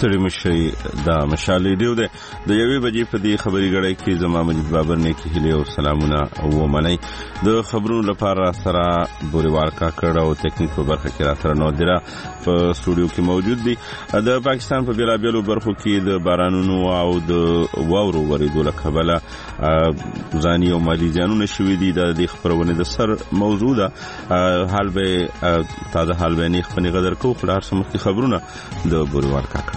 ستړي مشي دا مشال ریډیو ده د یوې بجې په دې خبري غړې کې زما مجید بابر نه کې هلي او سلامونه او منی د خبرونو لپاره سره بوريوال کاکړ او ټیکنیک په برخه کې را سره نو دیره په سټوډیو کې موجود دي د پاکستان په بیلابیلو برخو کې د بارانونو او د واورو ورېدو له کبله ځاني او مالي زیانونه شوي دي د خبرونه د سر موضوع ده حال به تازه حال به نه خپل قدر کو خلار سمخي خبرونه د بوريوال کاکړ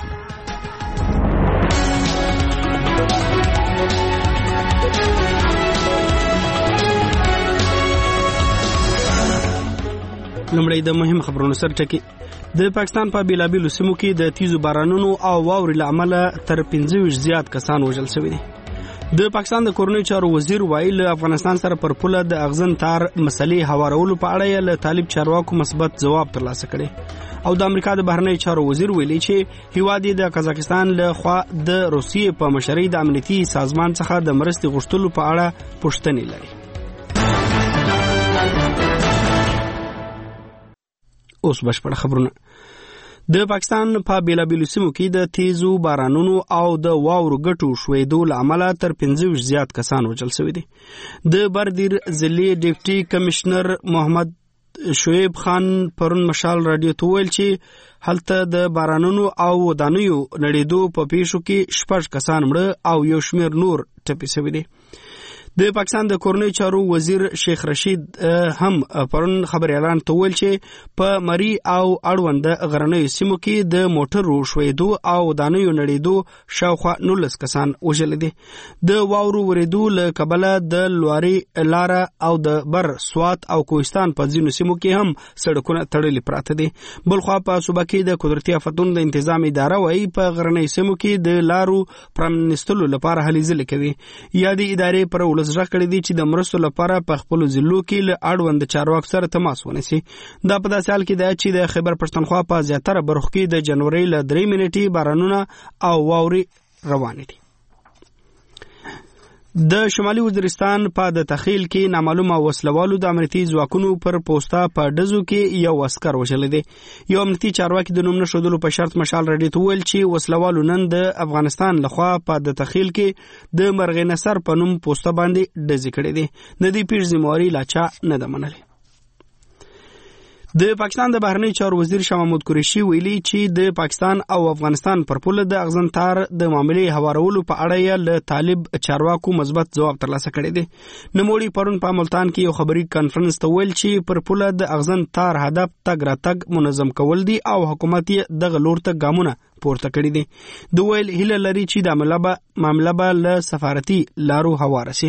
لمړی د مهم خبرونو سر ټکی د پاکستان په بیلابیلو سیمو کې د تیزو بارانونو او واورې له امله تر 15 زیات کسان وژل شوي دي. د پاکستان د کورنۍ چارو وزیر وایي له افغانستان سره پر پوله د اغزن تار مسلې هوارولو په اړه له طالب چارواکو مثبت ځواب ترلاسه کړي او د امریکا د بهرنی چارو وزیر ویلي چې هیواد د قزاقستان له خوا د روسیې په مشرۍ د امنیتي سازمان څخه د مرستې غوښتلو په اړه پوښتنې لري. اوس بشپړ خبرونه. د پاکستان په بیلابیلو سیمو کې د تیزو بارانونو او د واورو ګټو شویدو له امله تر 15 زیات کسان وژل شوي دي. د بردیر ضلعي ډیپټي کمشنر محمد شعیب خان پرون مشال رادیو ته ویل چې هلته د بارانونو او ودانیو نړیدو په پیښو کې 6 کسان مړه او یو شمېر نور ټپي شوي دي. د پاکستان د کورنۍ چارو وزیر شیخ رشید هم پرون خبر اعلان ته ویل چې په مری او اړوند غرنیو سیمو کې د موټرو شویدو او دانیو نړیدو شاوخوا 19 کسان وژل دي. د واورو ورېدو له کبله د لواري لاره او د بر سوات او کوهستان په ځینو سیمو کې هم سړکونه تړلي پراته دي. بلخوا په صوبه کې د قدرتي آفتونو د تنظیم اداره وايي په غرنیو سیمو کې د لارو پرانستلو لپاره هلې ځلې کوي. یادې ادارې پر زړه کړی دي چې د مرستو لپاره په خپل ضلعو کې له اړوند چارواکو سره تماس ونیسي. دا په داسې حال کې ده چې د خیبر پښتونخوا په زیاتره برخو کې د جنوري له 3 نیټې بارانونه او واورې روان دي. د شمالي وزیرستان په د تخیل کې نامعلومه وسلوالو د امنیتي ځواکونو پر پوسټه په ډزو کې یو عسكر وژل دي. یو امنیتي چارواکي د نوم نشودلو په شرط مشال رډي ته ویل چې وسلوالو نن د افغانستان لخوا په د تخیل کې د مرغې نصر په نوم پوسټه باندې ډزې کړې دي. د دې پیښې ذمہواري لاچا نه ده منلې. د پاکستان د بهرنی چارو وزیر شاه محمود قریشي ویلي چې د پاکستان او افغانستان پر پوله د اغزن تار د معاملې هوارولو په اړه یې له طالب چارواکو مثبت ځواب ترلاسه کړی دی. نوموړي پرون په ملتان کې یو خبري کانفرنس ته ویل چې پر پوله د اغزن تار هدف تګ راتګ منظم کول دي او حکومت یې دغه لور ته ګامونه پورته کړی دي. د ویل هیله لري چې د معامله به له سفارتي لارو هواره شي.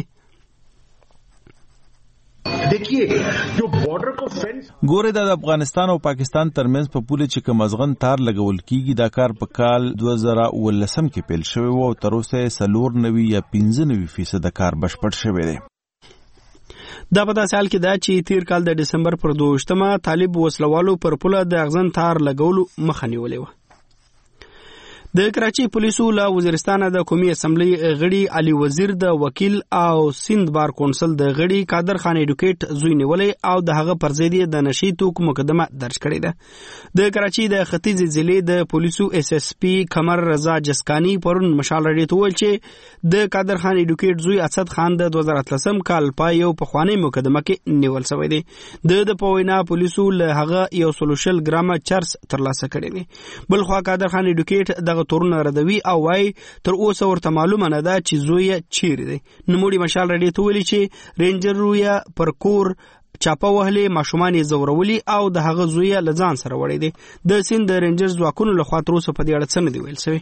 ګوره د افغانستان او پاکستان ترمنځ په پوله چې کوم ازغن تار لګول کیږي دا کار په کال 2019 کې پیل شوی و او تر اوسه 94 یا 95% کار بشپړ شوی دی. دا په داسې حال کې ده چې تیر کال د دسمبر پر 2 طالب وسلوالو پر پوله د اغزن تار لګولو مخه نیولې و. د کراچي پولیسو له وزیرستان د قومي اسمبلی غړي علي وزیر د وکیل او سند بار کونسل د غړي قادر خان ایډوکیټ زوی نیولې او د هغه پر ضد د نشي توکو مقدمه درج کړې ده. د کراچي د ختیځ ضلع د پولیسو اس اس پی قمر رضا جسکانی پرون مشال رډي ته ویل چې د قادر خان ایډوکیټ زوی اسد خان د 2013 کال په یو پخوانی مقدمه کې نیول شوی دی. د پوینا پولیسو له هغه یو سوشل ګرام چارج ترلاسه کړی دی. بلخوا قادر خان ایډوکیټ دغه تورونه ردوي او وايي تر اوسه ورته معلومه نه ده چې زوی چیرې دی. نوموړي مشال رډي ته ویلي چې رینجر رویا پر کور چاپه وهلې ماشومان یې زورولي او د هغه زوی له ځان سره وړي دي. د سند د رینجرز ځواکونو لخوا تر اوسه په دې اړه څه نه دی ویل شوی.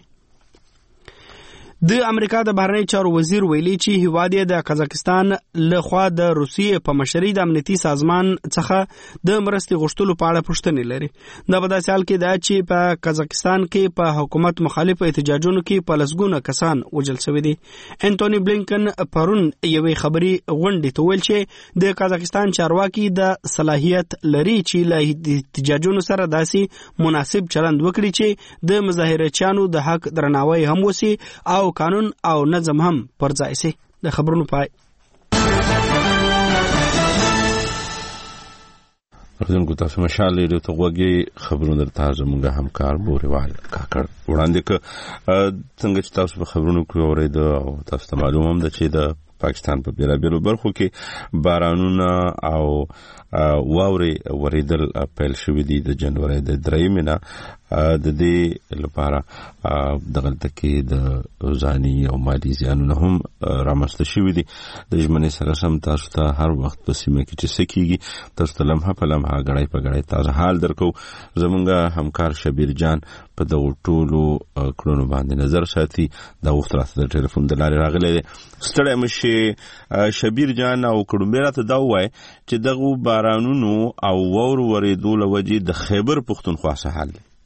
د امریکا د بهرنی چارو وزیر ویلي چې هیواد یې د قزاقستان له خوا د روسیې په مشرۍ د امنیتي سازمان څخه د مرستې غوښتلو په اړه پوښتنې لري. دا په داسې حال کې ده چې په قزاقستان کې په حکومت مخالف احتجاجونو کې په لسګونه کسان وژل شوي دي. انټونی بلینکن پرون یوې خبري غونډې ته ویل چې د قزاقستان چارواکي د صلاحیت لري چې له احتجاجونو سره داسې مناسب چلند وکړي چې د مظاهرچیانو د حق درناوی هم وشي او قانون او نظم هم پر ځای شي. د خبرونو پای. ورته تاسو مشال لري ته وګي خبرونه تاسو موږ همکار بوريوال کاکړ وړاندې ک څنګه چې تاسو په خبرونو کې اورید او تاسو ته معلومه هم ده چې د پاکستان په بیلابیلو برخو کې بارانونه او واورې وریدل پیل شوې دي د جنوري د 3 نه د دې لپاره دغلته کې د ځاني او مالی زیانونه هم رامنځته شوي دي د ژمنې سره سم تاسو ته هر وخت په سیمه کې چې سکیږي تاسو ته لمحه په لمحه غړای په غړای تازه حال درکو زمونږ همکار شبیر جان په دغه ټولو کړنو باندې نظر ساتي دا وخت راته د ټلیفون د لارې راغلی دی ستړی مشه شبیر جان او کډومبه راته دا وای چې دغه بارانونو او وور ورېدو لوجې د خیبر پښتونخوا سهال دی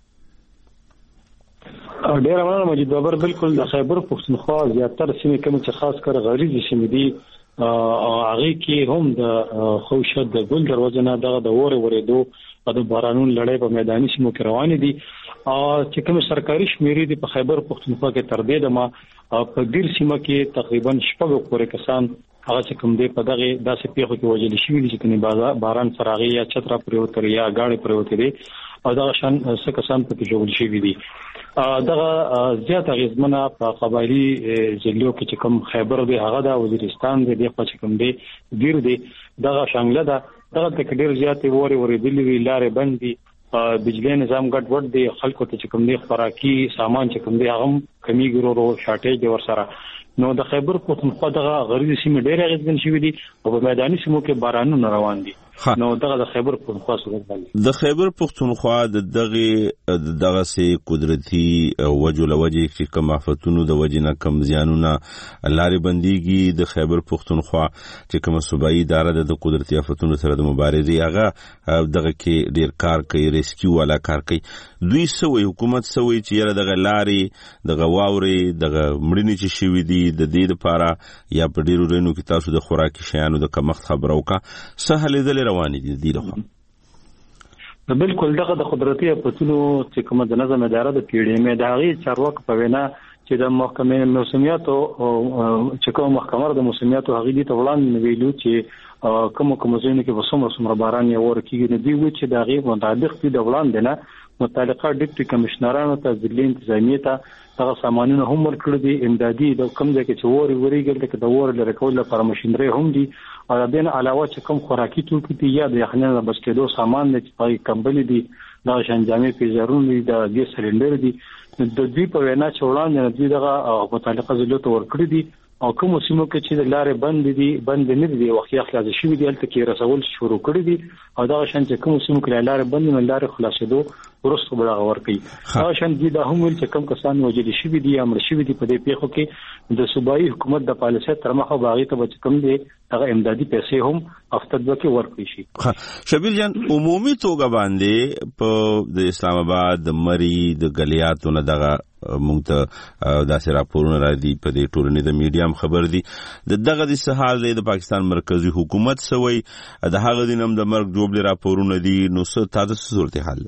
ډیر مننه مجید بابر بالکل د خیبر پښتونخوا زیاتره سیمې کوم چې خاص کر غریزي سیمې دي هغه کې هم د خوشد د ګل دروازه نه دغه د اور ورېدو او د بارانونو لړۍ په میداني سیمو کې روانې دي چې کوم سرکاري شمیرې دي په خیبر پښتونخوا کې تر دې دمه په ډیر سیمه کې تقریبا 6 پورې کسان هغه چې کوم دی په دغه داسې پیښو کې وجل شي چې کني باران سراغي یا چترا پرې وتر یا گاډي پرې وتري او دا شان څه کسان په جوړ شي دي دغه زیات غزمنه په قبایلی ضلعو کې چې کوم خیبر دی هغه د وزیرستان دی د چې کوم دی ډیر دی دغه شامل ده دغه د ډیر زیات وری دلی لارې بندي بجلی نظام ګډ وډ دی خلکو ته چې کوم دی خوراکي سامان چې کوم دی هغه کمی ګرورو شارټیج دی ورسره نو د خیبر پښتونخوا دغه غریزي سیمې ډېر غزګن شوې دي او په میداني سیمو کې بارانونه روان دي نو دغه د خیبر پښتونخوا صورت باندې د خیبر پښتونخوا دغه سي قدرتي وجو لوجه چې کوم آفتونو د وجنه کم زیانونه لارې بنديږي د خیبر پښتونخوا چې کوم صوبایي اداره د قدرتي آفتونو سره د مبارزې هغه دغه کې ډیر کار کوي ریسکیو والا کار کوي دوی سوي حکومت سوي چې یره دغه لارې دغه واوري دغه مړینې چې شوي دي د دې لپاره یا په ډیرو رینو کې تاسو د خوراکي شیانو د کمښت خبرو کا سهل دي رواني دي د لخوا بالکل دغه د قدرتي آفتونو چې کومه د نظم اداره د پیډي مې داغي چارواک په وینا چې د محکمې موسمیاتو چې کوم محکمه د موسمیاتو هغه دي ته وړاندې ویلو چې کوم ځینې کې وسومره باران یې ورکیږي نه دی و چې داغي مطابق دي د وړاندې نه متعلقه ډیپټي کمشنرانو ته ځلې انتظامیه ته هغه سامانونه هم ورکړي دي امدادي د کوم ځای کې چې وریګل کې د اور لري کول لپاره ماشينري هم دي او د دې علاوه چې کوم خوراکي توکي دي یا د یخنۍ د بچ کېدو سامان نه چې پای کمبلي دي دا شنجامې پیزرون دي د ګیس سلندر دي د دې په وینا چې وړاندې دوی دغه متعلقه ځلو ته ورکړي دي او کوم سیمو کې چې د لارې بند نه دي وختي خلاص شوی دي البته کې رسول شروع کړی دي او دا شان چې کوم سیمو کې لارې بند نه لارې خلاصېدو ورسره بل غور کوي دا شان دي د هم چې کوم کسان وجل شوی دي امر شوی دي په دې پیښو کې د صوبایي حکومت د پالیسۍ تر مخه باغی ته چې کوم دي هغه امدادي پیسې هم افتدو کې ورکړي شي شبیر جان عمومي توګه باندې په د اسلام آباد د مری د غلیاتو نه دغه مونږ ته داسې راپورونه راځي په دې ټولنې د میډیا خبر دي دغه د سهال د پاکستان مرکزی حکومت سوی د هغه دینم د مرګ جوړ راپورونه دي نو څه تاسو صورتحال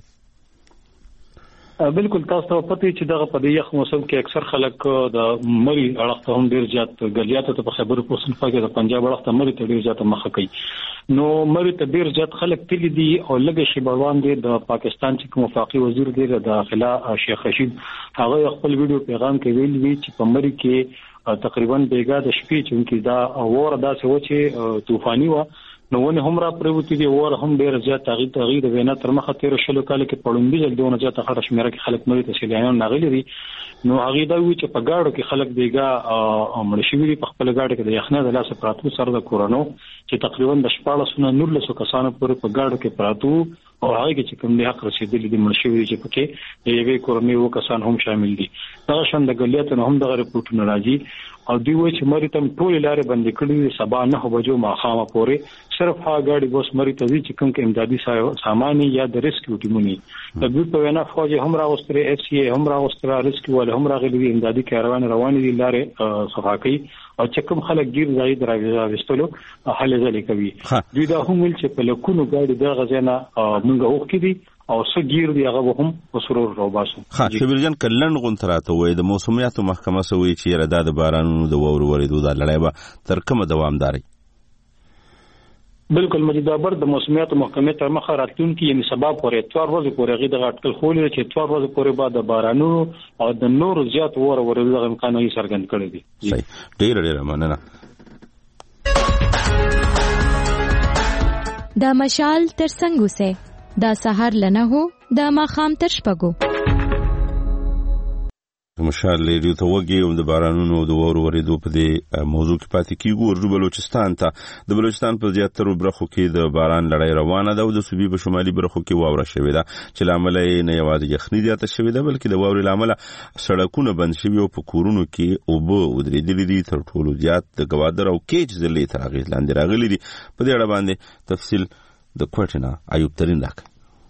بالکل تاسو ته پته چې دغه په یخ موسم کې اکثر خلک د مری اړخته هم ډیر زیات غلیاتو ته په خبرو پوښتنه کوي د پنجاب اړخته مری ته ډیر زیات مخه کوي نو مری ته ډیر زیات خلک تللی دي او لږه شی بروان دي د پاکستان چې کوم وفاقي وزیر دی د داخله شیخ رشید هغه خپل ویډیو پیغام کې ویل وی چې په مری کې تقریبا بیګا د شپې چې دا اور داسې و چې طوفاني و نو ونه هم را پروتي دي اور هم ډیر زیات تغییر وینا تر مخه 13 کال کې پړوندې جلدونه زیات خبره شمیره کې خلک مری ته سیلانیان ناغلي دي نو هغه دا وی چې په گاډو کې خلک دیګه مرشوي په خپل گاډو کې د یخنه د لاس پراتو سره د کورونو چې تقریبا د 1400 کسانو پورې په گاډو کې پراتو او هغه کې کوم د حق رسیدلې د مرشوي چې پکې د یوې کورنۍ وو کسان هم شامل دي دا شند د غلیاتو هم د رپورټونو راځي او دوی وایي چې مری تم ټول لارې بندې کړې سبا 9 بجو ماخامه پورې صرف ها گاډي بوس مری ته چې کوم کې امدادي سامان یا د ریسکیو ټیمونی د دوی په وینا فوج هم راوستره اف سی هم راوستره ریسکیو ول هم راغلي امدادي کاروان روان دي لارې صفاقي او چې کوم خلک ګیر ځای دراوستلو حل ځلې کوي دوی دا هم ول چې په لکونو گاډي د غزنه مونږ وکړي دي او سګیر دی هغه هم وسرور روباسو شبیر جان کلن غونتراته وای د موسمیاتو محکمه سوي چې ردا د بارانونو د وور ورېدو د لړۍ به تر کومه دوامداري بالکل تاسو په پته چې دغه په یخ موسم کې اکثر خلک د مری اړخته هم ډیر زیات غلیاتو ته په خبرو پوښتنه کوي د پنجاب اړخته مری ته ډیر زیات مخه کوي نو مری ته ډیر زیات خلک تللی دي او لږه شی بروان دي په بالکل مجید بابر د موسمیات محکمې تر مخه راتلونکي یعنی سبا پورې اتوار ورځې پورې غي د اټکل خولې چې اتوار ورځې پورې بعد د بارانونو او د نور زیات ورېدو د امکان یې څرګند کړی دی. ډېر مننه. دا مشال تر څنګه سه دا سحر لنه هو دا ماخام تر شپږو مشال ریډیو ته وګي او د بارانونو د ورېدو په دې موضوع کې پاتې کیږو. ورجو بلوچستان ته د بلوچستان په زیاترو برخو کې د باران لړۍ روانه ده او د صوبې په شمالي برخو کې واوره شوې ده چې لامل یې نه یوازې یخني زیاته شوې ده بلکې د واورې لامل سړکونه بند شوي او په کورونو کې اوبه ودرېدلې دي. تر ټولو زیات د ګوادر او کیچ ضلعې تر اغېز لاندې راغلي دي. په دې اړه باندې تفصیل د کوټې نه ایوب ترین راکړي.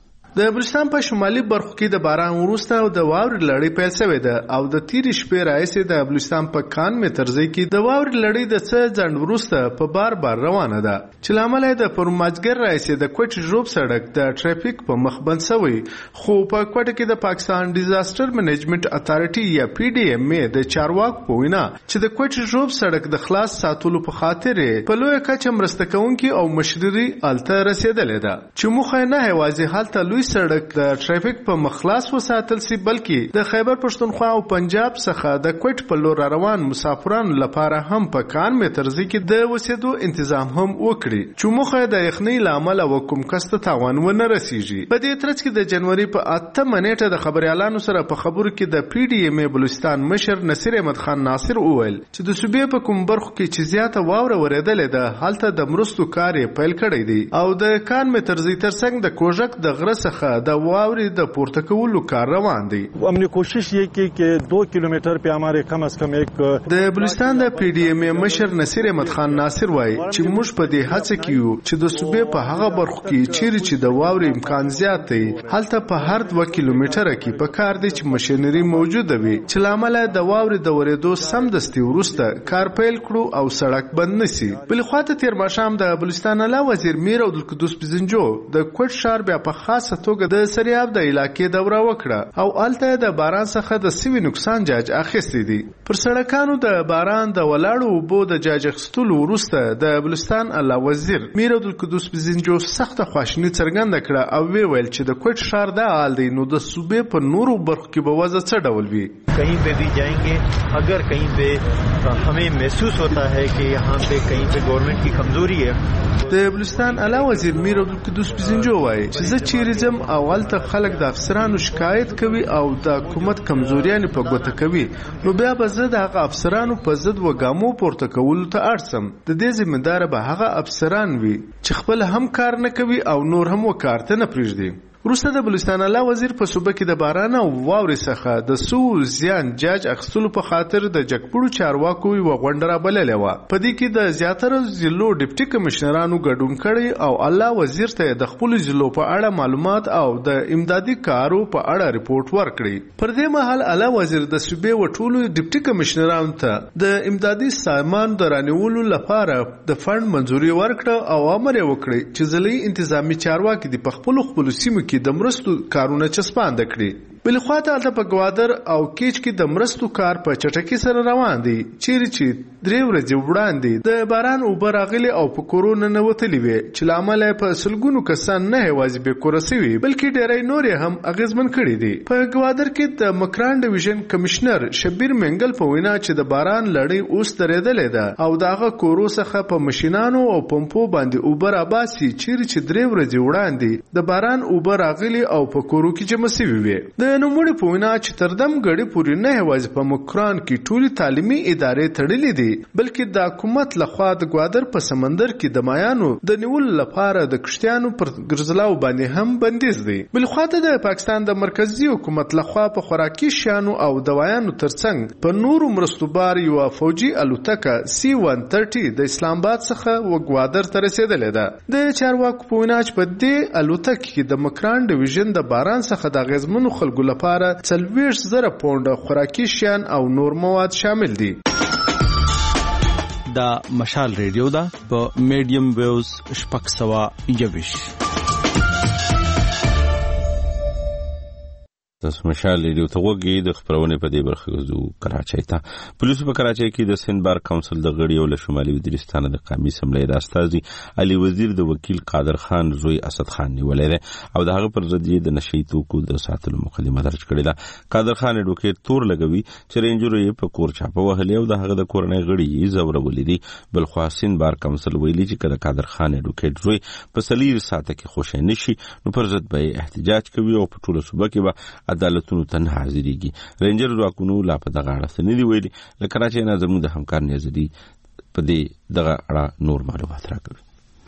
د بلوچستان په شمالي برخو کې د باران وروسته او د واورې لړۍ پیل شوې ده او د تیرې شپې راهیسې د بلوچستان په کان مترځای کې د واورې لړۍ د څه ځنډ وروسته په بار روانه ده چې لامل یې د پرماجګر راهیسې د کوټ ژوب سړک د ټرافیک په مخ بند شوی. خو په کوټ کې د پاکستان ډیزاستر منیجمنت اتارټي یا پی ډی ایم ای د چارواکو په وینا چې د کوټ ژوب سړک د خلاص ساتلو په خاطر په لوی کچه مرسته کوونکي او مشرري الته رسیدلې ده چې مخه نه هوازي حالت سړک د ټرافیک په مخلاص وساتل سي بلکې د خیبر پښتونخوا او پنجاب څخه د کوټ په لور روان مسافرانو لپاره هم په کان مترځي کې د وسیدو تنظیم هم وکړي چې مخه د یخنۍ لامل او کوم کست تاوان ونه رسیږي. په دې ترڅ کې د جنوري په 8 منېټه د خبريالانو سره په خبرو کې د پی ډی ایم ای بلوچستان مشر نصیر احمد خان ناصر وویل چې د صوبې په کوم برخو کې چې زیاته واوره ورېدلې ده هلته د مرستو کار پیل کړی دی او د کان مترځي ترڅنګ د کوژک د غره څخه د واورې د پورته کولو کار روان دی. हमने कोशिश ये की कि 2 किलोमीटर पे हमारे कम از कम एक د بلوچستان د پی ډی ایم ای مشر نصیر احمد خان ناصر وایي چې موږ په دې هڅه کې یو چې د صوبې په هغه برخو کې چیرې چې د واورې امکان زیات دی هلته په هر 2 کیلومتره کې په کار دی چې ماشينري موجوده وي چې لامل د واورې د ورېدو سمدستي وروسته کار پیل کړو او سړک بند نشي. بل خواته تیر ماښام د بلوچستان اعلی وزیر میر عبدالقدوس بزنجو د کوټ ښار بیا په خاصه توګه د سریاب د علاقې دوره وکړه او الته د باران څخه د سوي نقصان جاج اخیستی دي. پر سړکانو د باران د ولاړو اوبو د جاج اخیستلو وروسته د بلوچستان اعلی وزیر میر عبدالقدوس بزنجو سخته خواشیني څرګنده کړه او ویل چې د کوټ ښار د حال دی نو د صوبې په نورو برخو کې به وضع څه ډول وي. कहीं पे भी जाएंगे अगर कहीं पे हमें महसूस होता है कि यहाँ पे कहीं पे गवर्नमेंट की कमजोरी है. د بلوچستان اعلی وزیر میر عبدالقدوس بزنجو وایي چې زه چیرې ځم اول خلک د افسرانو شکایت کوي او د حکومت کمزوریانه په ګوته کوي نو بیا به زه د هغه افسرانو په ضد وګامو پورته کولو ته اړسم. د دې ذمہدار به هغه افسران وي چې خپل هم کار نه کوي او نور هم وکارته نه پریږدي. وروسته د بلوچستان اعلی وزیر په صوبه کې د باران او واورې څخه د سو زیان جاج اخیستلو په خاطر د جګپړو چارواکو یوه غونډه رابللې وه. په دې کې د زیاتره ضلعو ډیپټي کمشنرانو ګډون کړی او اعلی وزیر ته د خپلو ضلعو په اړه معلومات او د امدادي کارو په اړه ریپورت ورکړي. پر دې مهال اعلی وزیر د صوبې و ټولو ډیپټي کمشنرانو ته د امدادي سامان د رانیولو لپاره د فند منځوري ورکړه او امر یې وکړي چې ضلعي انتظامی چارواکي د خپلو سیمو کې د مرستو کارونه چسپاند کړي. بل خواته الته په ګوادر او کیچ کې د مرستو کار په چټکۍ سره روان دی چیرې چې 3 ورځې وړاندې د باران اوبه راغلي او په کورونه ننوتلې وې چې لامل په سلګونو کسان نه یوازې بې کوره سوي بلکې ډېری نور هم اغیزمن کړي دي. په ګوادر کې د مکران ډیویژن کمشنر شبیر منګل په وینا چې د باران لړۍ اوس درېدلې ده او دغه کورو څخه په ماشینانو او پمپو باندې اوبه راباسي چیرې چې 3 ورځې وړاندې د باران اوبه راغلي او په کورو کې جمع سوي وې. د نوموړي په وینا چې تر دم غړي پورې نه یوازې په مکران کې ټولې تعلیمي ادارې تړلې دي بلکې د حکومت لخوا د ګوادر په سمندر کې د مایانو د نیولو لپاره د کشتیانو پر ګرځلاو باندې هم بندیز دی. بل خواته د پاکستان د مرکزی حکومت لخوا په خوراکي شیانو او دوايانو ترڅنګ په نورو مرستو بار یو فوجي الوتکه C-130 د اسلام آباد څخه و ګوادر ته رسیدلې ده. د چارواکو په وینا چې په دې الوتکه کې د مکران ډیویژن د باران څخه د غزمنو خلکو لپاره 40,000 پونډه خوراکي شیان او نور مواد شامل دي. دا مشال ریډیو دا په میډیم ویوز 621 تاسو مشال ریډیو ته وګورئ د خبرونه په دې برخه کې زو کراچۍ ته پولیسو په کراچۍ کې د سند بار کونسل د غړي او له شمالي وزیرستان د قومي اسمبلی د استازي علي وزیر د وکیل قادر خان زوی اسد خان نیولې ده او د هغه پر ضد د نشئی توکو د ساتلو مقدمه درج کړې ده. قادر خان اډوکیټ تور لګوي چې رینجر یې په کور چاپه وهلې او د هغه د کورنۍ غړي یې زورولې دي. بل خو سند بار کونسل ویلي چې کله قادر خان اډوکیټ زوی په سلیر ساته کې خوشی نشي نو پر ضد به احتجاج کوي او په ټوله صوبه کې به عدالتونو ته حاضرېږي. رینجر ځواکونو لا په دغه اړه څه نه دي ویلي. له کراچۍ نه زموږ د همکار نیازدي په دې دغه اړه نور معلومات راکوي.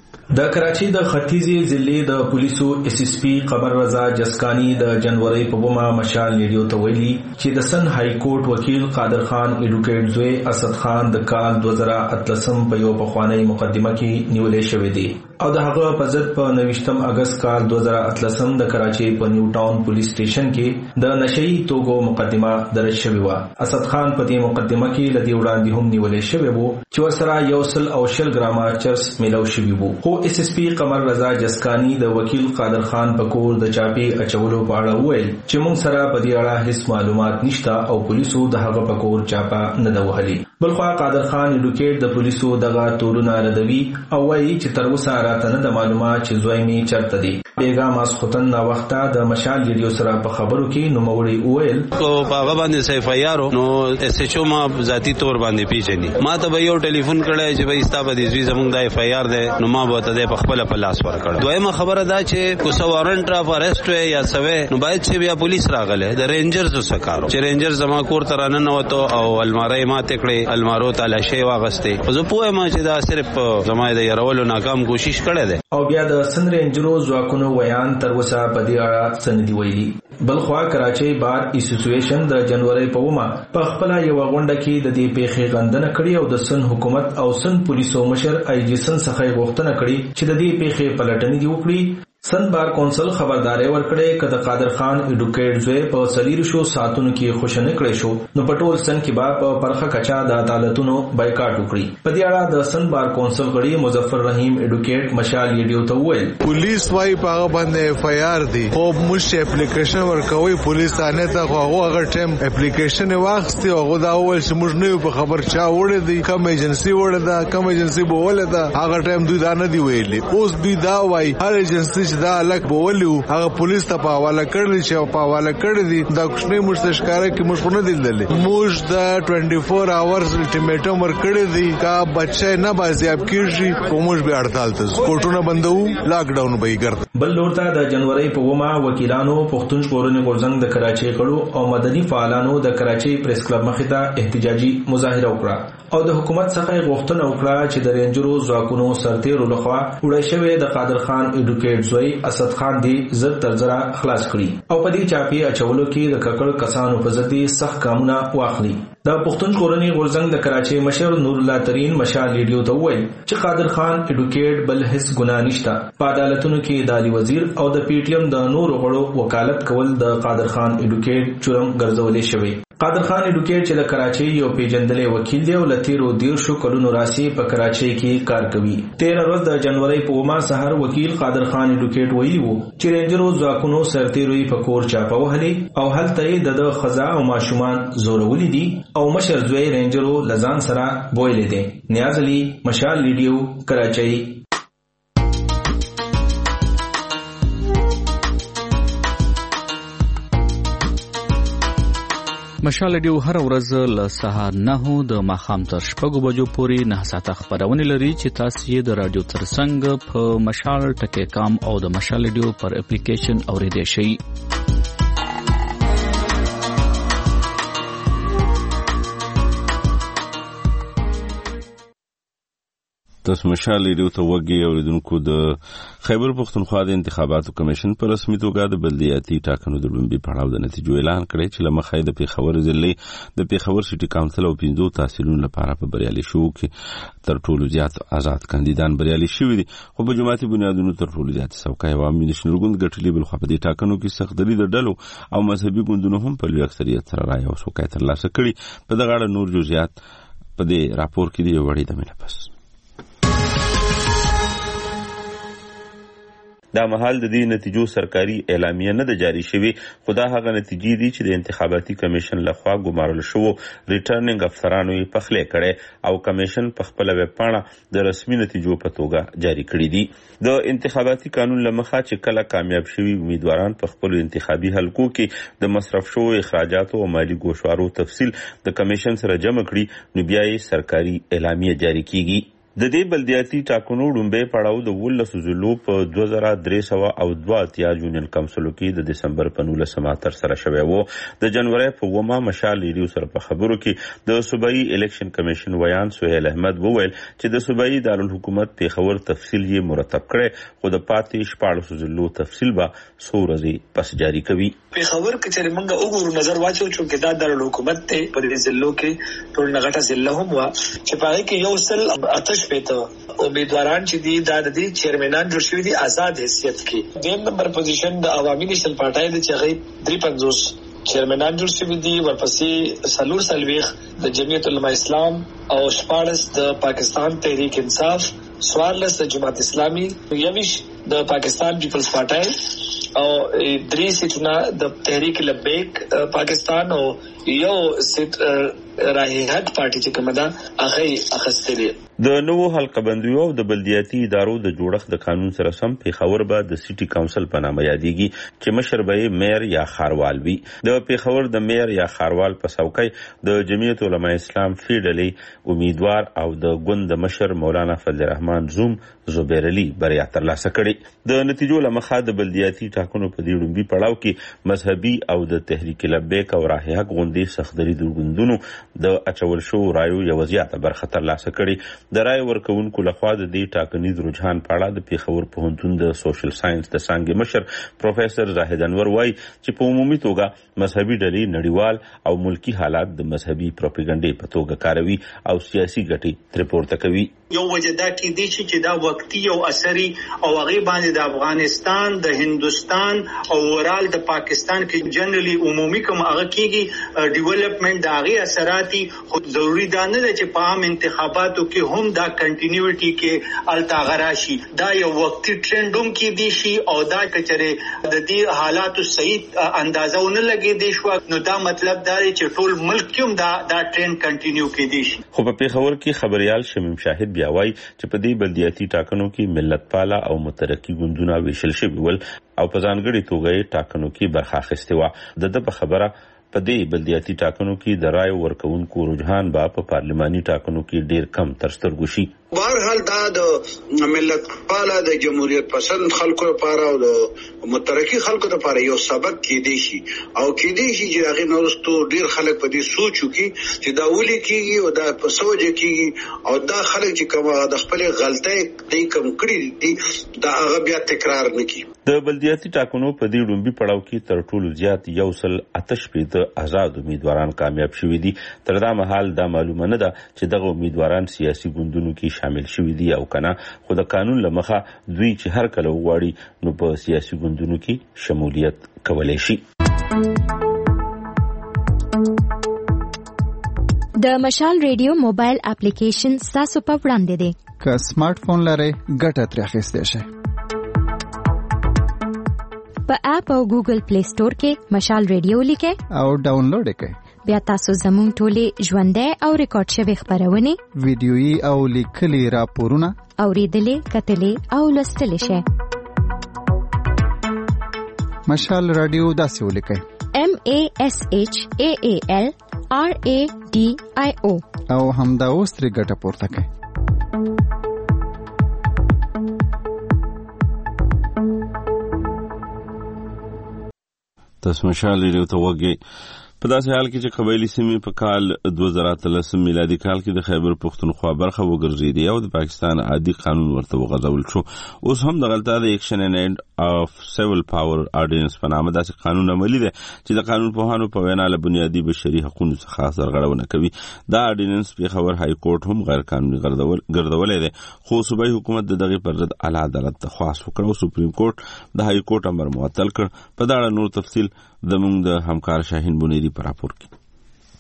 د کراچۍ د ختیځي ضلع د پولیسو اس اس پی قمر رضا جسکانی د جنوري په بوما مشال ریډیو ته ویلي چې د سن های کورټ وکیل قادر خان اډوکیټ زوی اسد خان د کال 2013 په یو پخوانی مقدمه کې نیولې شوې دي او د هغه په ضد په 29 اگست کال 2013 د کراچۍ په نیو ټاون پولیس سټیشن کې د نشئی توکو مقدمه درج شوې و. اسد خان په دې مقدمه کې لدی وړاندې هم نیولې شوې وو چې ورسره 100 ګرامه چرس ملاو شوی وو. خو اس اس پی قمر رضا جسکانی د وکیل قادر خان په کور د چاپی اچولو په اړه وویل چې موږ سره په دې اړه هیڅ معلومات نشته او پولیسو د هغه په کور چاپا نه د وهلي. بلخوا قادر خان اډوکیټ د پولیسو دغه تورونه ردوي او وایي چې تر اوسه راته نه د معلومات چې زوی می چرته دي. بیګا ماسختن نا وخته د مشال ریډیو سره په خبرو کې نوموړي وویل او په هغه باندې صحیح فایارو نو اس ایچ او ما ذاتی تور باندې پیژني. ما ته به یو ټلیفون کړی چې به استا به دې زوی زمونږ د فایار ده نو ما به ته په خپل په لاس ورکړ. دویمه خبره دا چې کوڅه وارنټ اف ارست وي یا سوي نو باید چې بیا پولیس راغله د رینجرز سره کارو چې رینجر زما کور تر نه نوته او الماری ما تکړه المارو تعالی شی واغسته خو زه پوهه ما چې دا صرف زما د يرولو ناکام کوشش کړی ده. او بیا د سن رینجرو ځواکونو ویان تر اوسه په دې اړه سندي ویلي. بلخوا کراچۍ بار اسوسییشن د جنوري په ومه په خپل یو غونډه کې د دې پیښې غندنه کړې او د سن حکومت او سن پولیسو مشر ای جی سن څخه غوښتنه کړې چې د دې پیښې پلټنې دی وکړي. سن بار کونسل خبرداري ورکړې کده قادر خان اډوکیټ زوی په سلیر شو ساتونو کې خوشنه کړې شو نو پټول سن کې با په پرخه کچا د عدالتونو بایکاټ وکړي. په دې اړه د سن بار کونسل غړي مظفر رحیم اډوکیټ مشال ریډیو ته وویل پولیس وايي په هغه باندې اف آی آر دی خو موږ اپلیکیشن ورکوي پولیس ثانه ته هغه ټیم اپلیکیشن واخستي او دا اول چې موږ نه په خبر چا وړي دی کوم ایجنسی وړي دا کوم ایجنسی بوله دا هغه ټیم دوی دا نه دی ویلي. اوس دوی دا وايي هر ایجنسی دا الک بولیو هغه پولیس ته په حواله کړل چې په حواله کړی دي دا کوښنه موږ ښکارا کې موږ نه دلدلې موږ د 24 اورز الټیمیټم ورکړی دی کا بچي نه بازیاب کیږي کوم موږ به هړتال ته کوټونه بندو لاک ډاون به ګرځي. بل لورته د جنوري په ومه وکیلانو پښتون ژغورنې غورځنګ د کراچۍ غړو او مدني فعالانو د کراچۍ پریس کلب مخې ته احتجاجي مظاهره وکړه او د حکومت څخه غوښتنه وکړه چې د رینجرو ځواکونو سرتیرو لخوا وړای شوی د قادر خان اډوکیټ زوی اسد خان دی زر تر زرا خلاص کړي او په دې چاپی اچولو کې د ککړ کسانو په ضد سخت کامونه واخلي. د پښتون ژغورنې غورځنګ د کراچۍ مشر نور الله ترين مشال ریډیو ته وویل چې قادر خان اډوکیټ بل هیڅ ګناه نشته. په عدالتونو کې د علي وزیر او د پی ټی ایم د نورو غړو وکالت کول د قادر خان اډوکیټ جرم ګرځولې شوی. قادر خان اډوکیټ چې د کراچۍ یو پیژندلې وکیل دی او لتیرو 13 کلونو راسي په کراچۍ کې کار کوي. 13 ورځ د جنوري په ومه سحر وکیل قادر خان اډوکیټ ویلی وو چې رینجرو ځواکونو سرتیروي په کور چاپه وهلي او هلته د خزا او ماشومان زورولي دي او مشر زوی رینجرو لزان سره بویلې دي. نیاز علي مشال ریډیو کراچۍ. مشال ریډیو هر ورځ له سهار 9 د ماښام تر 6 بجو پورې 9 ساعته خبرونه لري چې تاسو یې د رادیو ترڅنګ په مشال ټکی کام او د مشال ریډیو پر اپلیکیشن اوریدئ شئ. تاسو مشال ریډیو ته وګورئ اوریدونکو د خیبر پختونخوا د انتخاباتو کمیشن په رسمي توګه د بلدیاتي ټاکنو د لومړي پړاو د نتیجو اعلان کړی چې لمخې د پیښور ضلع د پیښور سټي کونسل او 15 تحصیلونو لپاره په بریالي شو کې تر ټولو زیات آزاد کاندیدان بریالي شوي دي خو په جماعتي بنیادونو تر ټولو زیات څوکۍ عوامي نشنل ګوند ګټلې بل خو په دې ټاکنو کې سختري د ډلو او مذهبي ګوندونو هم په لوی اکثریت سره رائے او څوکۍ ترلاسه کړي. په دغه اړه نور جزئیات په دې راپور کې دی وړي د ملپس. دا مهال د دې نتیجو سرکاري اعلامیه نه ده جاری شوې، خو دا هغه نتیجې دي چې د انتخاباتي کمیشن لخوا ګمارل شو ریټرنینګ افسرانو یې پخلی کړي او کمیشن په خپله ویب پاڼه د رسمي نتیجو په توګه جاری کړي دي. د انتخاباتي قانون له مخه چې کله کامیاب شوي امیدواران په خپلو انتخابي حلقو کې د مصرف شوو اخراجاتو او مالي ګوشوارو تفصیل د کمیشن سره جمع کړي نو بیا یې سرکاري اعلامیه جاری کیږي. د دې بلدیاتي ټاکنو لومړی پړاو د 19 ضلعو په 2382 یونین کونسلو کې د دسمبر په 19 ترسره شوی و. د جنوري په 1 مشال ریډیو سره په خبرو کې د صوبایي الیکشن کمیشن ویان سهیل احمد وویل چې د صوبایي دارالحکومت پیښور تفصیل یې مرتب کړي، خو د پاتې 14 ضلعو تفصیل به څو ورځې پس جاری کوي. پیښور کې چې موږ وګورو نظر واچو چې دا دارالحکومت ته په دې ضلعو کې ټول نغټه ضلع هم و چې پاره کې یو سل آتش پیته امیدواران چې دي د دې چیرمنان جوړ شوی دي آزاد حیثیت کې. دیم نمبر پوزیشن د عوامي نیشنل پارټای د چې 350 چیرمنان جوړ شوی دي، ورپسې سلور سلويخ د جمعیت العلماء اسلام او 14 د پاکستان تحریک انصاف، 14 د جماعت اسلامي، 21 د پاکستان پیپلز پارټای او 3 سیټونه د تحریک لبیک پاکستان او یو سیټ راهي حق پارټي چې کومه ده هغه اخستلې. د نوو حلقه بندیو او د بلدیاتي ادارو د جوړښت د قانون سره سم پیښور به د سیټي کونسل په نامه یادېږي چې مشر به میر یا خاروال وي. د پیښور د میر یا خاروال په څوکۍ د جمعیت العلماء اسلام فیډلې امیدوار او د ګوند مشر مولانا فضل الرحمن زوم زبیر علي بریا ترلاسه کړي. د نتیجو له مخه د بلدیاتي ټاکنو په دې لومړي پړاو کې مذهبي او د تحریک لبیک او راهي حق غونډې سختدري ګوندونو د اچول شو رایو یو زیاته برخه ترلاسه کړي. د رای ورکوونکو لخوا د دې ټاکنیز رجحان په اړه د پیښور پوهنتون د سوشل ساينس د څانګې مشر پروفیسور زاهد انور وایي چې په عمومي توګه مذهبي ډلې نړیوال او ملکی حالات د مذهبي پروپاګاندا په توګه کاروي او سیاسي ګټې ترې پورته کوي. یو وجدا کې دي چې دا وقتی او اثري او هغه باندې د افغانستان، د هندستان او ورال د پاکستان کې جنرالي عمومي کوم هغه کېږي ډیولپمنٹ د هغه اثراتي خود ضروری ده نه چې په عام انتخاباتو کې هم دا کنټینیوټي کې التاغراشي. دا یو وقتی ټرند هم کې دي شي او دا کچره د دې حالاتو صحیح اندازه ونه لګي دي شو، نو دا مطلب دا چې ټول ملک کې هم دا ټرند کنټینیو کې دي شي. خو په پیښور کې خبريال شمیم شاهد وایي چې په دې بلدیاتي ټاکنو کې ملت پاله او مترقي ګوندونه ویشل شوي ول او په ځانګړي توګه ټاکنو کې برخه اخیستې وه. د په خبره په دې بلدیاتي ټاکنو کې د رای ورکوونکو رجحان به په پارلماني ټاکنو کې ډیر کم تر سترګو شي. بهرحال دا د ملت پاله د جمهوریت پسند خلکو لپاره او د مترقي خلکو لپاره یو سبق کېدی شي او کېدی شي چې هغه نورستو ډیر خلک په دې سوچو کې چې دا ولي کېږي او دا په سوچ کېږي او دا خلک چې کوم د خپل غلطۍ دې کم کړی دي دا هغه بیا تکرار نه کوي. د بلدیاتي ټاکنو په دې لومړي پړاو کې تر ټولو زیات 188 آزاد امیدواران کامیاب شوي دي. تر دا مهال دا معلومه نه ده چې دغه امیدواران سیاسي ګوندونو کې شامل شوي دي او کنه، خو د قانون لمخه دوی چې هر کله وغواړي نو په سیاسي ګوندونو کې شمولیت کولای شي. د مشال ریډیو موبایل اپلیکیشن تاسو په وړاندې دی. که سمارټ فون لرئ ګټه ترې اخیستی شئ. په اپ او ګوګل پلی سٹور کې مشال ریډیو لیکئ او ډاونلوډ یې کړئ. بیا تاسو زموږ ټولې ژوندۍ او ریکارډ شوي خبرونه، ویډیويي او لیکلي راپورونه اوریدلې، کتلې او لوستلې شئ. مشال رادیو داسې ولیکئ: MASHAAL RADIO او همدا اوس ترې ګټه پورته کړئ. تاسو مشال ریډیو ته وګورئ. په داسې حال کې چې قبایلی سیمې په کال 2013 میلادي کال کې د خیبر پښتونخوا برخه وګرځېدې او د پاکستان عادي قانون ورته وغځول شو. اوس هم دغلته د ایکشن اینډ اف سیول پاور آرډیننس په نامه داسې قانون عملي دی چې د قانون پوهانو په وینا له بنیادي بشري حقوقو څخه سرغړونه کوي. دا آرډیننس پیښور های کورټ هم غیر قانوني ګرځولې ده، خو صوبایي حکومت دغه پر ضد اعلی عدالت درخواست وکړ او سپریم کورټ د های کورټ امر معطل کړ. په دا اړه نور تفصیل زموږ د همکار شاهین بنيري پر راپور کې.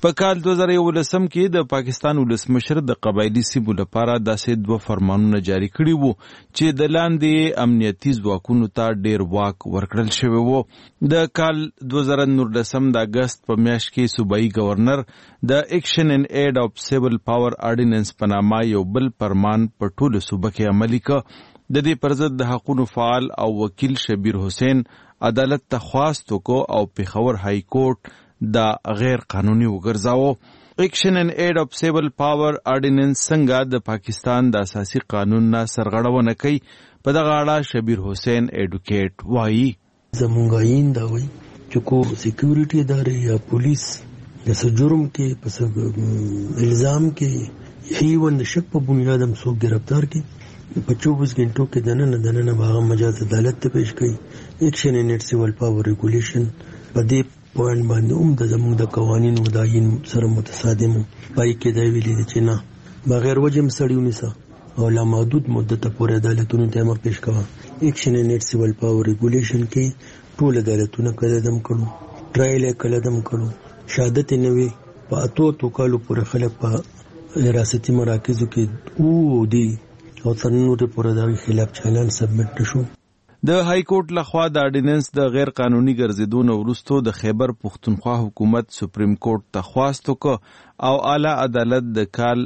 په کال 2011 کې د پاکستان ولسمشر د قبایلی سیمو لپاره داسې 2 فرمانونه جاری کړي وو چې د لاندې امنیتي ځواکونو ته ډیر واک ورکړل شوی وو. د کال 2019 د اگست په میاشت کې صوبایي گورنر د ایکشن ان ایډ اف سیول پاور آرډیننس په نامه یو بل فرمان په ټوله صوبه کې عملي کړ. د دې پر ضد د حقوقو فعال او وکیل شبیر حسین عدالت ته خواست وکړ او پیښور های کورټ دا غیر قانوني وګرځاوه. ایکشن ان ایډ اف سیول پاور آرډیننس څنګه د پاکستان د اساسي قانون نه سرغړونه کوي؟ په دغه اړه شبیر حسین ایډوکیټ وایي زمونږ آئین دا وایي چې کو سکیورټي ادارې یا پولیس د جرم کې پس الزام کې هیوند شک په بنیاد هم څوک گرفتار کې په 24 غنټو کې دننه هغه مجاز عدالت ته پیش کړي. ایکشن ان ایډ سیول پاور ریګولیشن په دې پوینټ باندې د زموږ د قوانینو د آئین سره متصادم پای کې دا ویلي چې نه بغیر وجه سړی ونیسه او لا محدود مدت پورې عدالتونو ته مخ پیش کوه. ایکشن ان ایډ سیول پاور ریګولیشن کې ټول عدالتونه قدم کړو، ټرایل قدم کړو، شهادت نوي په اتو کالو پورې خلک په حراستي مراکزو کې او دی او تر نورو پورې د خلاف چالان سبمټ شو. د های کورټ لخوا د اډیننس د غیر قانوني ګرځېدو نه وروسته د خیبر پښتونخوا حکومت سپریم کورټ ته خواست وکړ او اعلی عدالت د کال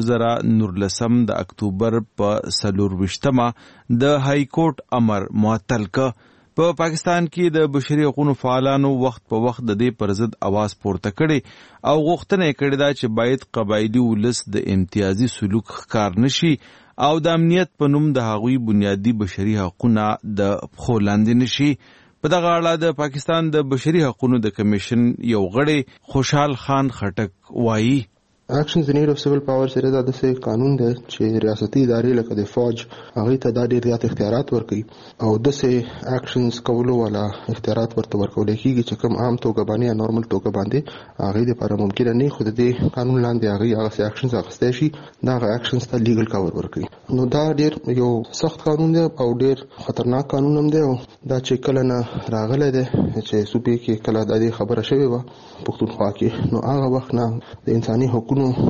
2019 د اکتوبر په 24مه د های کورټ امر معطل کړ. په پاکستان کې د بشري حقوقو فعالانو وخت په وخت د دې پر ضد आवाज پورته کړي او غوښتنه یې کړې ده چې باید قبایلی ولس د امتیازي سلوک ښکار نشي او د امنیت په نوم د هغوی بنیادی بشري حقوقونه د پښو لاندې نشي. په دغه اړه د پاکستان د بشري حقوقو د کمیشن یو غړی خوشحال خان خټک وایي اکشنز ان ایډ اف سیول پاور سره دا د قانون دی چې ریاستي ادارې لکه د فوج هغه ته د ډیر زیات اختیارات ورکړي او د سه اکشنز کولو والا اختیارات ورته ورکول کیږي چې کوم عام توګه باندې یا نورمال توګه باندې هغه لپاره ممکن نه خو د قانون لاندې هغه سه اکشنز اخستې شي دا اکشنز ته لیګل کور ورکړي. نو دا ډیر یو سخت قانون دی او ډیر خطرناک قانون هم دی او دا چې کله نه راغله ده چې صوبې کې کله د دې خبره شوې و پښتونخوا کې نو هغه وخت نه د انساني حقوقو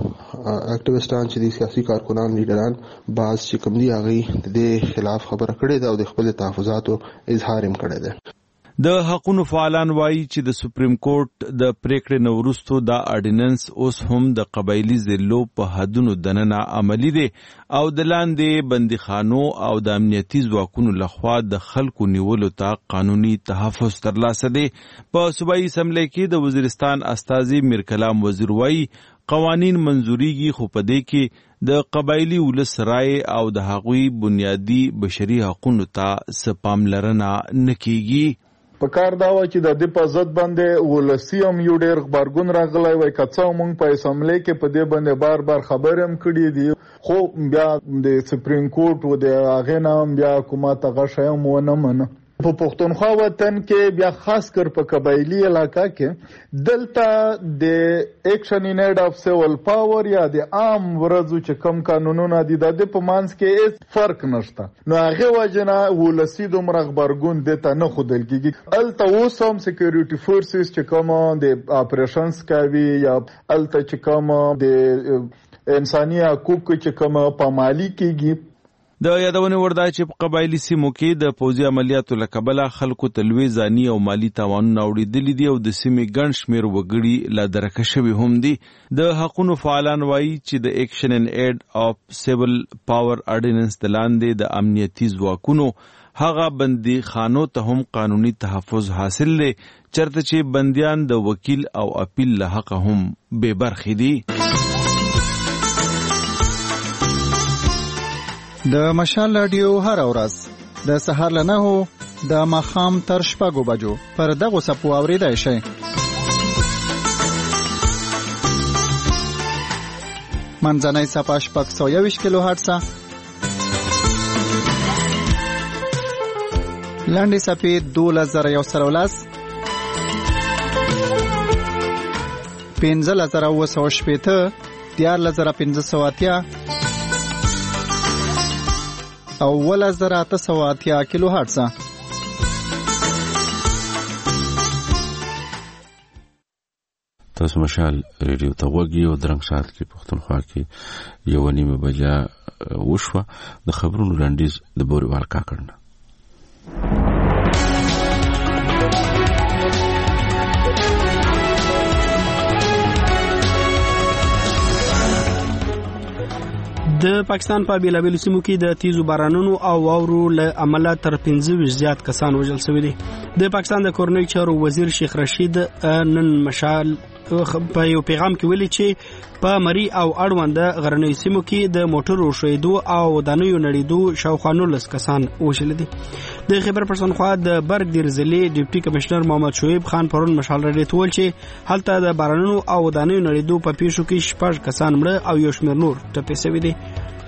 اکټیویسټان چې د سیاسي کارکنان لیډران بعض چې کوم دي هغه د دې خلاف خبره کړې ده او د خپل تحفظاتو اظهار هم کړی دی. د حقوقو فعالان وایي چې د سپریم کورټ د پریکړې نه وروسته دا اډیننس اوس هم د قبایلی ضلعو په حدونو دننه عملی دی او د لاندې بندیخانو او د امنیتي ځواکونو لخوا د خلکو نیولو ته قانوني تحفظ ترلاسه دی. په صوبایي اسمبلی کې د وزیرستان استازي میر کلام وزیر وایي قوانین منظوریږي خو په دې کې د قبایلی ولس رائے او د هغوی بنیادی بشري حقوقو ته څه پاملرنه نه کیږي. په کار دا و چې د دې په ضد باندې ولسی هم یو ډېر خبرګون راغلی وای کڅو مونږ په اسمبلی کې په دې باندې بار خبرې هم کړې دي خو بیا د سپریم کورټ و د هغه نام بیا حکومت هغه شی هم ونه منه. په پښتونخوا وطن کې بیا خاص کر په قبایلی علاقہ کې دلته د ایکشن ان ایډ اف سیول پاور یا د عام ورځو چې کم قانونونه دي د په مانس کې هیڅ فرق نشته. نو هغه وجنه ولسی دومره خبرګون دته نه خودل کیږي. الته اوس هم سکیورټي فورسز چې کوم د اپریشنز کوي یا الته چې کوم د انساني حقوق چې کوم پامالي کیږي. د یادونې وردا چې په قبایلی سیمو کې د پوځي عملیاتو له کبله خلکو ته لوی ځاني او مالی تاوانونه اوریدلي دي او د سیمې ګڼ شمېر وګړي لا درکه شوي هم دي. د حقوقو فعالان وایي چې د ایکشن ان ایډ اف سیول پاور آرډیننس د لاندې د امنیتي ځواکونو هغه بندي خانو ته هم قانوني تحفظ حاصل لري چرته چې بنديان د وکیل او اپیل له حق هم بے برخې دي. د مشال رادیو هر ورځ د سهار له 9 د ماښام تر 6 بجو پر دغه سپو اوریدای شي. منځنۍ صفحه 621 کیلو هرتز، لاندې صفحه 2113 15980 14580 او 1880 کیلو هرتز. تاسو مشال ریډیو ته وګورئ او درنګ سات کې پښتونخوا کې 1:30 بجې وشوه د خبرونو لنډیز د بوريوال کاکړ. د پاکستان په بیلابیلو سیمو کې د تیزو بارانونو او واورو له امله تر 15 زیات کسان وژل شوي دي. د پاکستان د کورنۍ چارو وزیر شیخ رشید نن مشال په یو پیغام کې ویلي چې په مری او اړوند غرنۍ سیمو کې د موټرو شویدو او ودانیو نړیدو شاوخوا 19 کسان وژل دي. د خیبر پښتونخوا د برګ دیر ضلع ډیپټي کمشنر محمد شعیب خان پرون مشال راډیو ته ویل چې هلته د بارانونو او ودانیو نړیدو په پیښو کې 6 کسان مړه او یو شمېر نور ټپي شوي دي.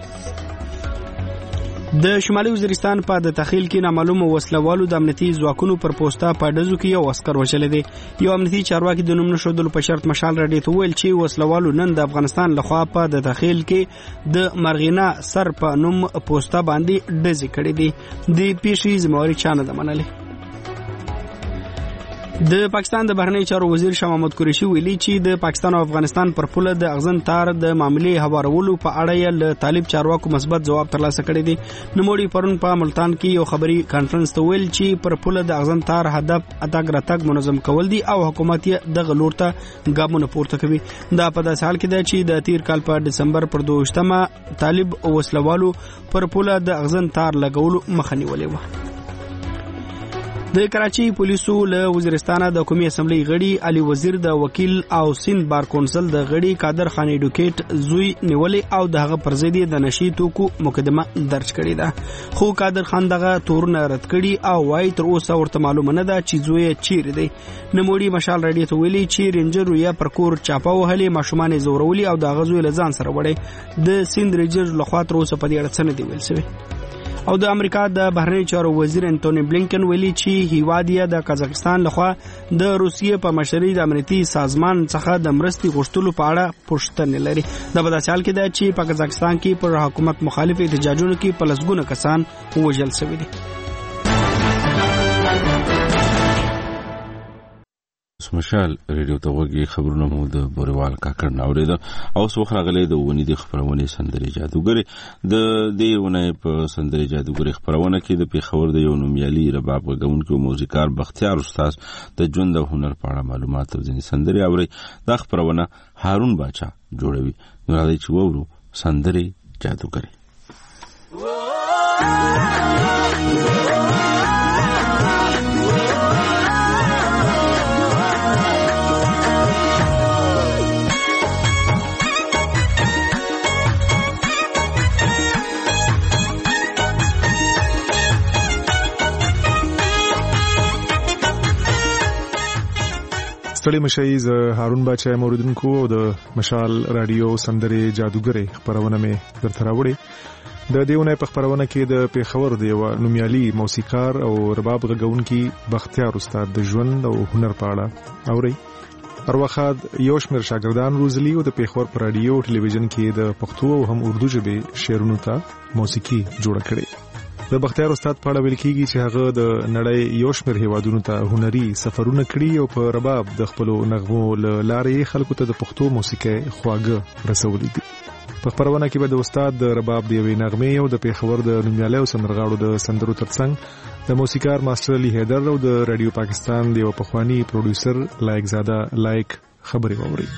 د شمالي وزیرستان په د تخیل کې نامعلوم وسلوالو د امنیتي ځواکونو پر پوسټه په ډزو کې یو عسكر وژل دي. یو امنیتي چارواکي د نوم نشودلو په شرط مشال راډیو ته ویل چې وسلوالو نن د افغانستان لخوا په د تخیل کې د مرغینا سر په نوم پوسټه باندې ډزې کړې دي. د پیښې ذمہواري چا نه ده منلې. د پاکستان د بهرنی چارو وزیر شاه محمود قریشي ویلي چې د پاکستان او افغانستان پر پوله د اغزن تار د معاملې هوارولو په اړه یې له طالب چارواکو مثبت جواب ترلاسه کړی دی. نوموړي پرون په ملتان کې یو خبري کانفرنس ته ویل چې پر پوله د اغزن تار هدف اتګ راتګ منظم کول دي او حکومت یې د غلور ته ګامونه پورته کوي. دا په داسې حال کې ده چې د تیر کال په دسمبر پر 2مه طالب وسلوالو پر پوله د اغزن تار لګولو مخه نیولې و. د کراچي پولیسو له وزیرستانه د قومي اسمبلی غړي علي وزیر د وکیل او سند بار کونسل د غړي قادر خان ایډوکیټ زوی نیولې او دغه پر ضد د نشي توکو مقدمه درج کړې ده. خو قادر خان دغه تورونه رد کړي او وايي تر اوسه ورته معلومه نه ده چې زوی چیرې دی. نموړي مشال راډیو ته ویلي چې رینجر یا پر کور چاپه وهلې ماشومان زورولي او دغه زوی له ځان سره وړي. د سند رینجر لخوا تر اوسه په دې اړه څه نه دی ویل شوی. او د امریکا د بهرنی چارو وزیر انټونی بلینکن ویلي چې هیواد یې د قزاقستان لخوا د روسیې په مشرۍ د امنیتي سازمان څخه د مرستې غوښتلو په اړه پوښتنه لري. د بداسه حال کې ده چې په قزاقستان کې پر حکومت مخالف احتجاجونو کې په لسګونه کسان وژل شوي دي. مشال ریډیو ته وګورئ خبرونه مو د بوريوال کاکړ ناوړي او څوخ راغلي د ونی د خبرونه سندري جادوګر د دیونه په سندري جادوګر خبرونه کې د پیښور د یو نومیالي رباب غونکو موزیکار بختیار استاد د ژوند او هنر په اړه معلومات او ځینې سندري اوري. د خبرونه هارون باچا جوړوي. نو راځي چې وورو سندري جادوګر. ستړي مشي ز هارون باچا موریدونکو د مشال رادیو سندري جادوګر خبرونه مې درته راوړي. د دیونه په خبرونه کې د پیښور د یو نومیالي موسیقار او رباب غږونکي بختیار استاد د ژوند او هنر په اړه اوري. هر وخت یو شمېر شاګردان روزلي او د پیښور په رادیو او ټلویزیون کې د پښتو او هم اردو ژبې شعرونو ته موسیقي جوړ کړي. د بختیار استاد په اړه ویل کېږي چې هغه د نړۍ یو شمېر هیوادونو ته هنري سفرونه کړي او په رباب د خپل نغمو لارې خلکو ته د پښتو موسیقي خواږه رسولي دي. په خبرونه کې به د استاد د رباب د یوې نغمې او د پیښور د نومیالي سندرغاړو د سندرو ترڅنګ د موسیقار ماستر علي حیدر او د رادیو پاکستان د یو پخوانی پروډوسر لایق زاده لایق خبرې ووري.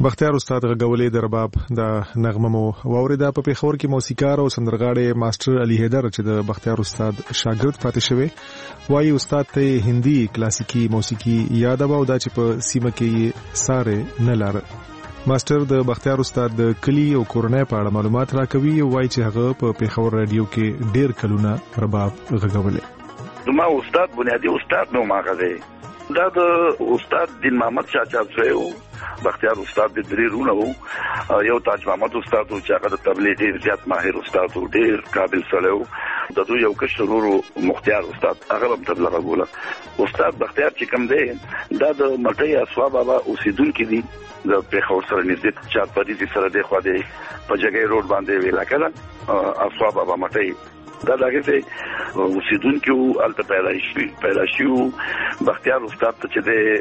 بختیار استاد غږولې د رباب د نغمه مو واوریده. په پیښور کې موسیقار او سندرغاړی ماستر علي حیدر چې د بختیار استاد شاګرد پاتې شوی وایي استاد ته هندي کلاسیکي موسیقي یاد و او دا چې په سیمه کې ساره نه لاره. ماستر د بختیار استاد د کلی او کورنۍ په اړه معلومات راکوي او وایي چې هغه په پیښور رادیو کې ډیر کلونه رباب غږولې. زما استاد بنیادی استاد نو ماغه دا د استاد دین محمد چاچا زوی بختیار استاد د درېرونه وو. یو تاج محمد استاد او چې هغه د تبلیغ ډیر زیات ماهر استاد او ډیر قابل سړی وو. د دوی یو کشرورو مختار استاد هغه هم تبلیغ غوله. استاد بختیار چې کوم دی دا د مټي اسوا بابا اوسیدونکو دي د پیښور سره نږدې چار پدې سره د خو دې په جګړې روډ باندې ویلا کړه اسوا بابا مټي دا دغه څه اوسیدونکو الته پیدا شو. بختیار استاد ته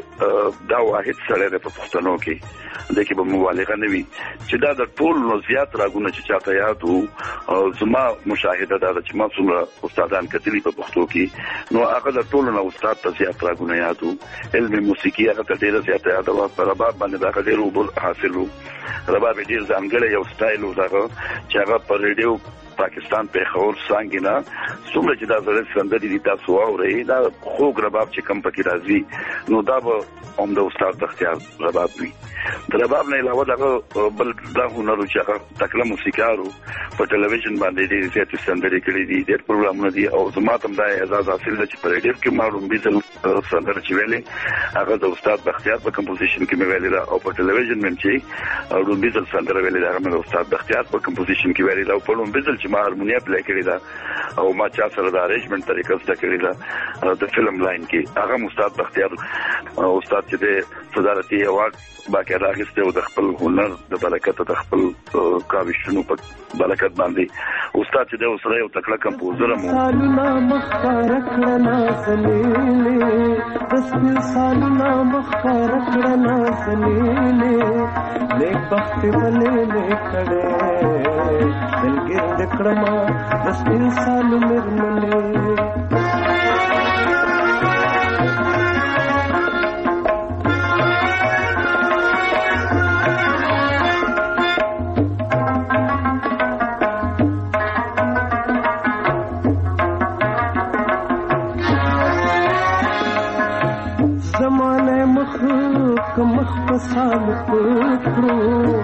چې دا واحد سره د پښتنو کې د کې به مبالغه نه وي چې دا د ټول نو زیات راګونه چې چاته یاد وو. زما مشاهده دا چې ما څومره استادان کتلی په پښتو کې نو هغه د ټول نو استاد ته زیات راګونه یاد وو. علم موسیقي هغه ته ډیره زیات یاد وو. په رباب باندې دا ډیر وبل حاصل وو. رباب ډیر ځانګړی یو سټایل وو چې هغه په ریډیو پاکستان پیښور څنګه نه څومره چې دا زړه سندري دي تاسو اورئ دا خوږ رباب چې کم پکې راځي نو دا به هم د استاد بختیار رباب وي. د رباب نه علاوه دا بل دا هنر چې هغه تکله موسیقارو په ټلویزیون باندې ډېر زیات سندري کړې دي ډېر پروګرامونه دي او زما ته دا اعزاز حاصل دی چې په ریډیو کې معلوم بيزل سندري چې ویلې هغه د استاد بختیار په کمپوزیشن کې مې ویلې او په ټلویزیون باندې چې اورو بيزل سندري ویلې هغه د استاد بختیار په کمپوزیشن کې ویلې او په لوم بيزل چې ما هارمونیا پلی کړی دا او ما چا سره د ارینجمنت طریقه زده کړی دا د فلم لاین کې هغه استاد بختیار استاد چې د صدارتي ایوارډ باقاعده اخیسته او د خپل هنر د برکت د خپل کاوشونو په برکت باندې استاد چې د اوسره یو تکړه کمپوزر مو سالنا مخکار کړنا سلیلې تسبیح سالنا مخکار کړنا سلیلې نیک بخت بلې کړې دلګر دکړما تسبیح سال مرملې مخ پسال کړو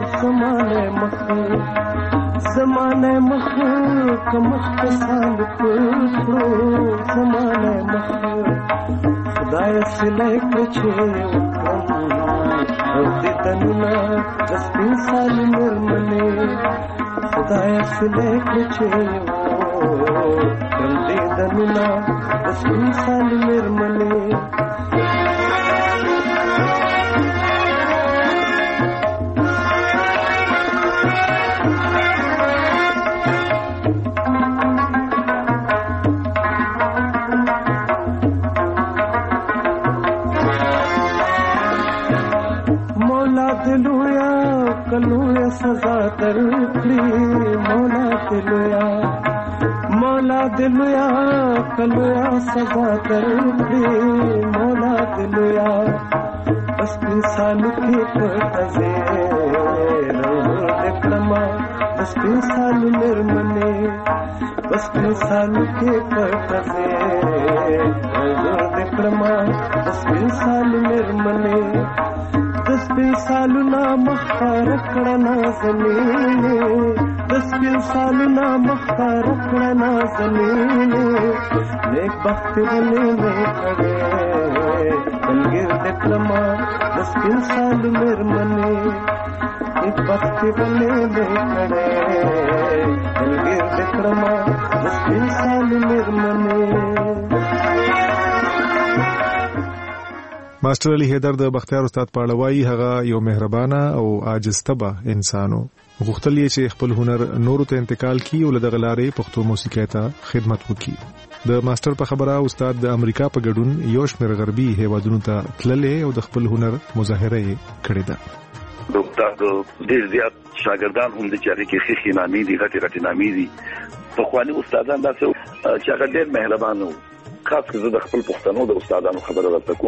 زمانه مخ کمخ پسال کړو زمانه مخ خدای سلای کچې وکم او دې تننا تسبیح سال مرمنه خدای سلای کچې او دې تننا تسبیح سال مرمنه کلویا سزا درکړي مولا دلویا کلویا سزا درکړي مولا دلویا بس انسان کې پټځه دکړما بس انسان مرمنه بس انسان کې پټځه دکړما بس انسان مرمنه تسبیح سالنا مخکار کړنا زمینه تسبیح سالنا مخکار کړنا زمینه نیک بخت بلې کړې دلګر دکړما تسبیح سال مرمنه نیک بخت بلې کړې دلګر دکړما تسبیح سال مرمنه. ماستر علي حیدر د بختیار استاد په اړه وایي هغه یو مهربانه او عاجز طبع انسانو غوښتل یې چې خپل هنر نورو ته انتقال کړي او له دغه لارې پښتو موسیقۍ ته خدمت وکړي. د ماستر په خبره استاد د امریکا په ګډون یو شمېر غربي هیوادونو ته تللی او د خپل هنر مظاهره یې کړې ده. د استاد ډېر زیات شاګردان هم د چاري کې خېخي نامي دي غټي نامي دي په خواني استادان داسې چې هغه ډېر مهربان وو. خاص کر د خپل پښتنو د استادانو خبره راته کوم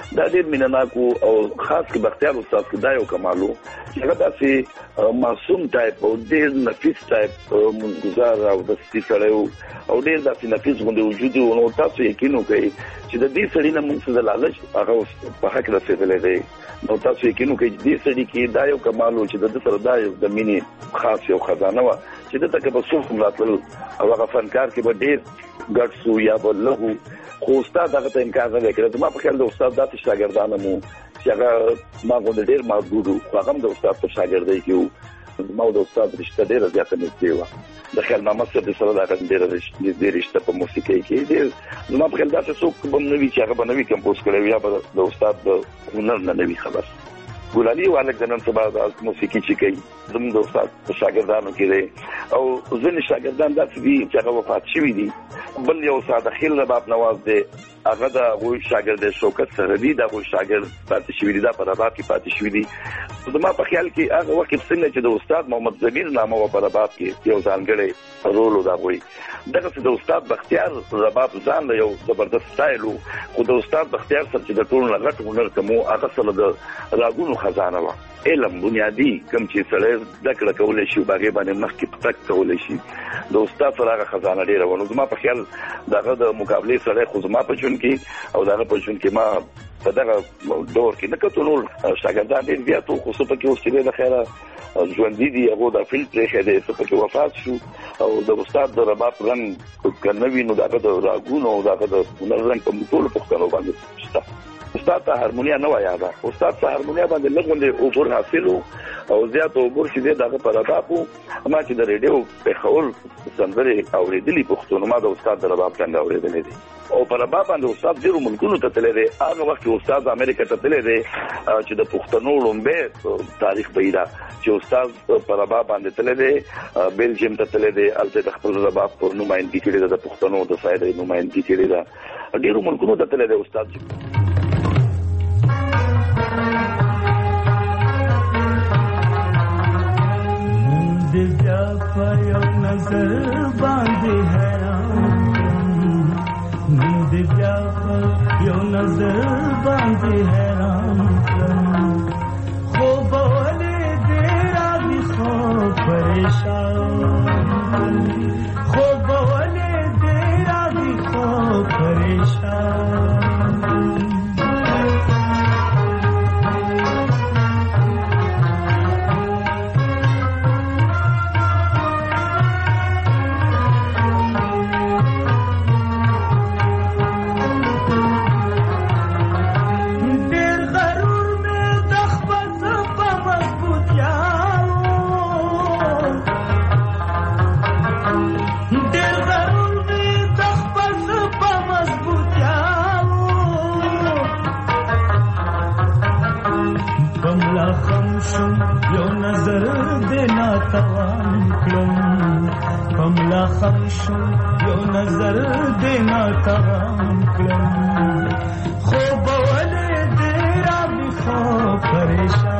دا ډېر مینناکو او خاص کې بختیار استاد کې دا یو کمالو چې هغه داسې معصوم ټایپ او ډېر نفیس ټایپ منځګزار او د سړیو او ډېر داسې نفیس غوندې وجود و. نو تاسو یقین وکړئ چې د دې سړي نه موږ څه د لالچ هغه په حق رسېدلی دی. نو تاسو یقین وکړئ چې دې سړي کې دا یو کمال و چې د ده سره دا یو د مینې خاص یو خزانه وه چې دته که به څوک هم راتلل او هغه فنکار کې به ډېر ګډ سو یا به لږ خو استاد هغه ته انکار نه دی کړی. زما په خیال د استاد داسې شاګردان هم وو چې هغه ما غوندې ډېر محدود وو خو هغه هم د استاد په شاګردۍ کې وو. زما او د استاد رشته ډېره زیاته نږدې وه. د خیال محمد صاحب سره د هغه ډېره نږدې رشته په موسیقۍ کې ډېر زما په خیال داسې څوک به هم نه وي چې هغه به نه وي کمپوز کړی یا به د استاد د هنر نه وي خبر. ګلالي والک د نن سبا د موسیقي چې کوي زموږ د استاد په شاګردانو کې دی او ځینې شاګردان داسې دي چې هغه وفات شوي دي. بل یو استاد خیل رباب نواز دی هغه د هغوی شاګرد شوکت سرحدي د هغوی شاګرد پاتې شوي دي دا په رباب کې پاتې شوي دي. زما په خیال کې هغه وخت څنګه چې د استاد محمد ضمیر نامه وه په رباب کې یو ځانګړی رول و د هغوی دغسې د استاد بختیار رباب ځان له یو زبردست سټایل و خو د استاد بختیار سره چې د ټولو نه غټ هنر کوم هغه سره د راګونو خزانه وه. علم بنیادی کم چې سړی زده کړه کولی شي هغې باندې مخکې تګ کولی شي د استاد سره هغه خزانه ډېره وه. نو زما په خیال د هغه د مقابلې سړی خو زما په ژوند کې او د هغه په ژوند کې ما په دغه دور کې نه کتو نور شاګردان ډېر زیات وو خو څه پکې اوسېدی د خیره ژوندي دي هغو دا فیلډ پرېښی دی څه پکې وفات شو او د استاد د رباب رنګ که نه وي نو د هغه د راګونو او د هغه د هنر رنګ په ټولو پښتنو باندې شته. استاد ته هارمونیا نه وه یاده استاد ته هارمونیا باندې لږ غوندې عبور حاصل و او زیات عبور چې دی د هغه په رباب و. ما چې د ریډیو پېښور سندرې اورېدلي پښتو نو ما د استاد د رباب څنګه اورېدلی دی او په رباب باندې استاد ډېرو ملکونو ته تللی دی. هغه وخت کې استاد امریکا ته تللی دی چې د پښتنو لومبی تاریخ به یې ده چې استاد په رباب باندې تللی دی بیلجیم ته تللی دی هلته د خپل رباب پر نمایندګي کړې ده د پښتنو د سایر نمایندګي کړې ده ډېرو ملکونو ته تللی دی استاد. بیا په یو نظر باندې حیران بیا په یو نظر باندې حیران خوب ولې دې راغی خو پریشان خوب ولې دې راغی خو پریشان خمشو یو نظر دینا توان کلم خوب ولې دې رابی خو پریشان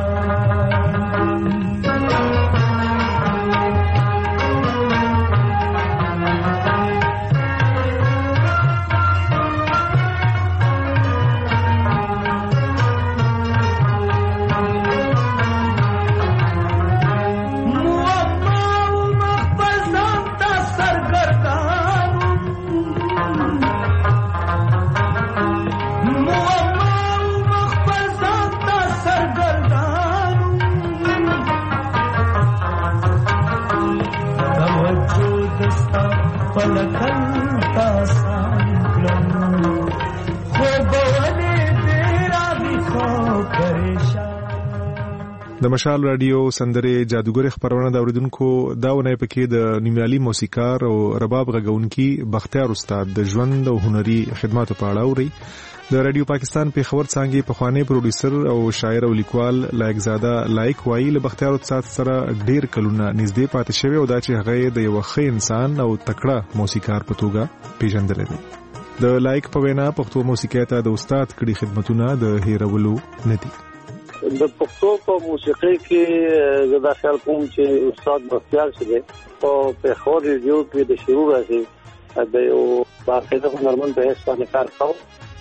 د مشال رادیو سندرې جادوګر خبرونه د اوریدونکو داونه پکې د نیمالي موسیقار او رباب غږونکي بختیار استاد د ژوند او هنري خدماتو په اړه اوري. د رادیو پاکستان په خبر څنګه په خواني پروډوسر او شاعر او لیکوال لایق زاده لایق وایي له بختیار استاد سره ډیر کلونه نږدې پاتې شوی او دا چې هغه د یو ښه انسان او تکړه موسیقار په توګه پیژندل دي. د لایق په وینا پښتو موسیقي ته د استاد کړي خدمتونه د هیرولو نه دي. د پښتو په موسیقۍ کې زه دا خیال کوم چې استاد بختیار چې په پېښور ریډیو کې د شروع راځي د یو باقاعده هنرمند په حیث باندې کار کاوه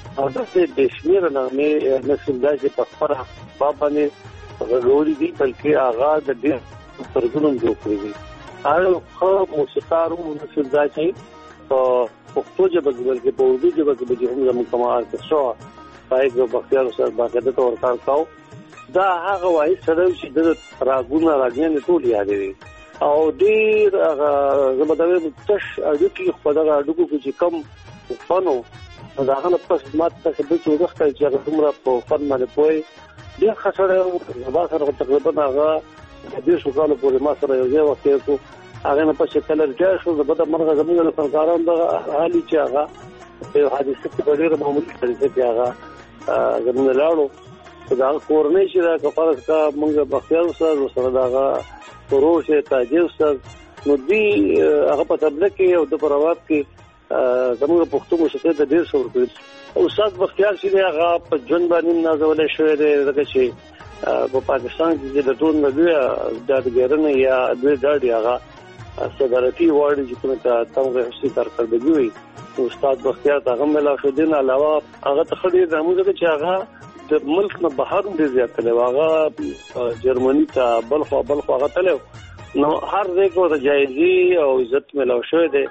او د بشمیر نامې نسل دا چې په خبره باندې غوړي دي بلکې هغه د دې سرګونم جوړ کړی دي هغه خو موسیقارو نسل دا چې په پښتو ژبه کې بلکې په اردو ژبه کې به هم زموږ کمال شو پایګو بختیار سره باقاعده تور کار کاو دا هغه وایي سره چې د راګونه راګنه ټول یادوي او ډیر هغه زموږ د تش اډو کې خدای اډو کې کم فنو دا هغه په خدمت ته د وخت چې هغه عمره په فن باندې پوي ډیر خسره زما سره تقریبا هغه د شو کال پورې ما سره یو ځای وخت کو هغه نه په شکل راځي شو زبده مرغه زموږ له سرکاران د حالي چې هغه په حادثه کې ډیر معمولی طریقې کې هغه زموږ لاړو دا کورنۍ چې دا کفارت کا موږ بختیار سره داغه پروسه تاجر سره نو دی هغه په تبلیغ کې او د پروات کې زموږ پښتو موسیقي د ډیر څور کړی استاد بختیار چې هغه په ژوند باندې نازولې شوې ده چې په پاکستان کې د ټول نبی د ګرنه یا د ډاډي هغه صدارتي وارد چې کومه تاسو هڅه کړې وي استاد بختیار هغه ملا شو دین علاوه هغه تخړې زموږ چې هغه د ملک نه بهر ډیر زیات دی هغه جرمني ته بلخ هغه تلو نو هر ځای کو د جایزي او عزت ملو شوې ده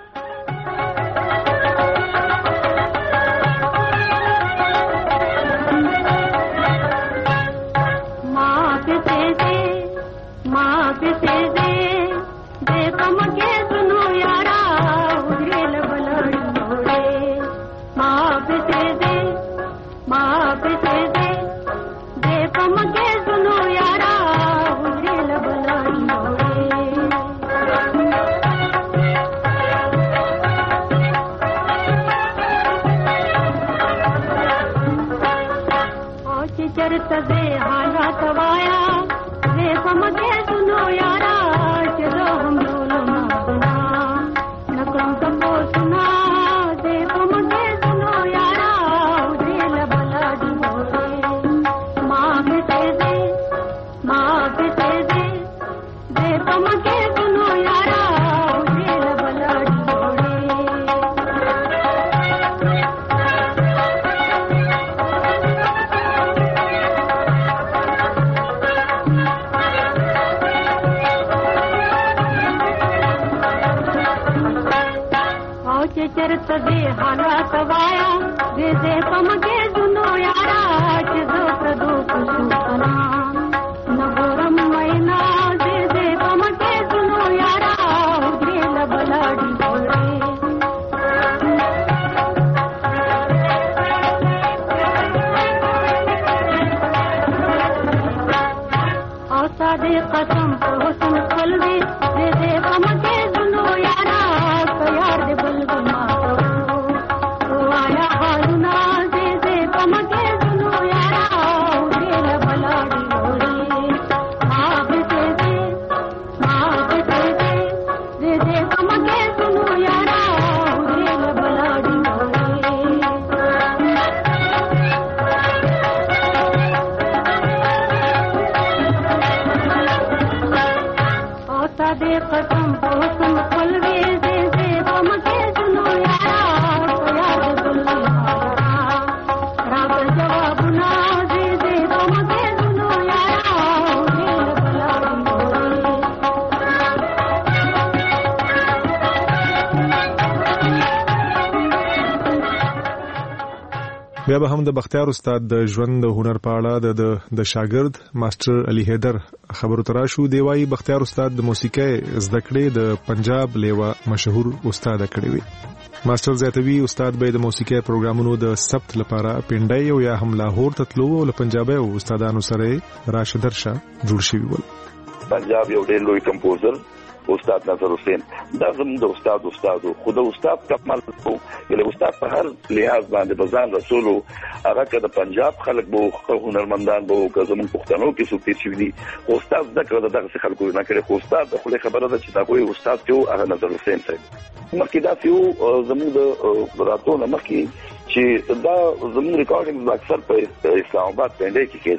بیا به هم د بختیار استاد د ژوند د هنر په اړه د شاګرد ماستر علي حیدر خبرو تراشو دی وايي بختیار استاد د موسیقي زده کړې د پنجاب لیوا مشهور استاد کړی وي ماستر زیاتوي استاد به د موسیقي پروګرامونو د ثبت لپاره پنډای او یا هم لاهور ته تلو او پنجابي استادانو سره راشدرشا جوړ شوی ول پنجاب یو ډېر لوی کمپوزر استاد نظر حسین دا زموږ د استاد خو د استاد کمال کو یله استاد په هر لحاظ باندې بزان رسولو هغه که د پنجاب خلک بو هنرمندان بو که زموږ پښتنو کې څوک تیر شوي دي استاد دغه خلکو نه کړي خو استاد خو خبره ده چې دا کوئی استاد ته هغه نظر حسین صاحب مخکې دا یو زموږ د راتونه مخکې چې دا زموږ ریکارډینګ اکثر په اسلام آباد پنډای کې کېدل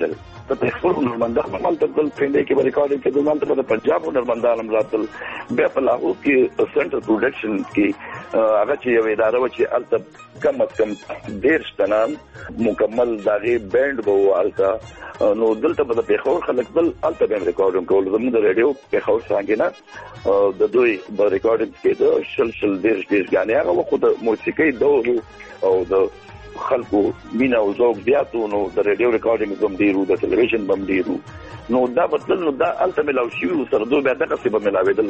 ته خپل هنرمندان عمل ته بل پینډه کې ریکارډینګ کې دومره ته د پنجاب هنرمندان هم راتل بیا په لاهور کې سنټر پروډکشن کې هغه چې یو اداره و چې الته کم از کم 10 تنان مکمل داغه بینډ وو الته نو دلته په پیښور خلک بل الته به ریکارډینګ کول زموږ د ریډیو پیښور څنګه نه د دوی د ریکارډینګ کې د شل 10 غانې هغه خو د موسیقي دور او د خلکو مینا او ذوق زیاتو نو د ریډیو ریکارډینګ هم ډیرو د ټلویزیون هم ډیرو نو دا بدل نو دا الته ملاو شي سره دوه بیا دغه څه به ملاویدل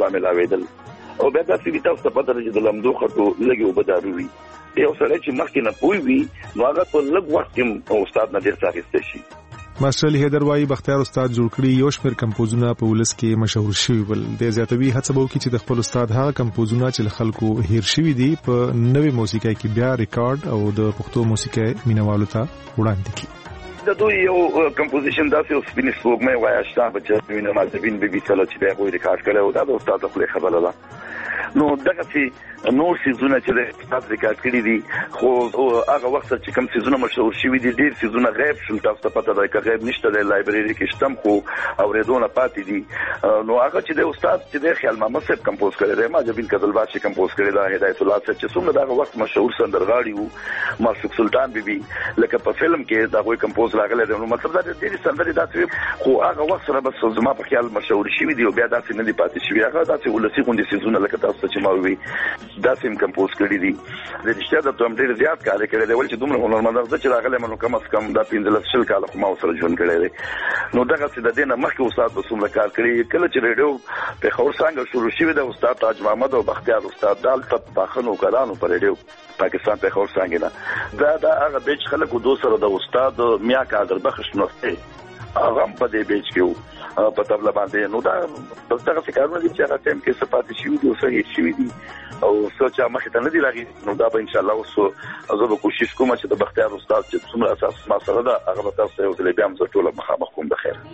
او بیا دا چې تاسو په پدې د لمدو خطو لګي وبداروي یو سره چې مخکې نه پوي وي نو هغه په لږ وخت کې استاد نه ډیر څه شي. ماستر علي حیدر وايي بختیار استاد جوړ کړی یو شمېر کمپوزونه په ولس کې مشهور شوي ول د زیاتوي هڅه وکړي چې د خپل استاد هغه کمپوزونه چې خلکو هیر شوي دي په نوې موسیقۍ کې بیا ریکارډ او د پښتو موسیقۍ مینوالو ته وړاندې کړي. د دوی یو کمپوزیشن داسې اوس فینیش وګمه وایي چې په وینه مازبین به بیسل چې به وې ریکارډ کړو دا د استاد خپل خبره ده نو دغه چې نور سيزونه چې د استاد ریکارډ کړی دي خو هغه وخت چې کوم سيزونه مشهور شوي دي ډیر سيزونه غیب شول تاسو ته پته ده چې غیب نشته د لایبرری کې شتم خو اوریدونه پاتې دي نو هغه چې د استاد چې د خیال محمد صاحب کمپوز کړی دی ماجبین کذلباشي کمپوز کړی دا هدایت الله صاحب چې څومره دغه وخت مشهور سندرغاړي وو معشوق سلطان بیبي لکه په فلم کې دا وایي کمپوز راغلی دی نو مطلب دا د دې سندرې داسې خو هغه وخت سره بس زما په خیال مشهور شوي دي او بیا داسې نه دي پاتې شوي هغه داسې ولسی غونډې سيزونه لکه تاسو چې ما وی داسې کمپوز کړی دي د رښتیا د توم ډیر زیات کار کړی دی ول چې دومره هنرمند چې راغلی منو کم از کم دا 15 کال خو ما سره ژوند کړی دی نو دغه څه د دینه مخکې استاد وسوم کار کړی کله چې ریډیو په خور څنګه شروع شوی د استاد تاج محمد او بختیار استاد دال ته پاخنو کړهانو پر ریډیو پاکستان په خور څنګه دا هغه بیچ خلکو دوسره د استاد میا کادر بخش نوسته هغه په دې بیچ کې په تبله باندې نو دا دغه څنګه دي چې هغه ټیم کې صفات شي دي او صحیح شي دي او سوچ مخه ته نه دی راغی نو دا به ان شاء الله اوس زه به کوشش کوم چې د بختیار استاد چې څومره اساس ما سره دا هغه تاسو یو ځل بیا هم زه ټول مخامخ کوم د خیر.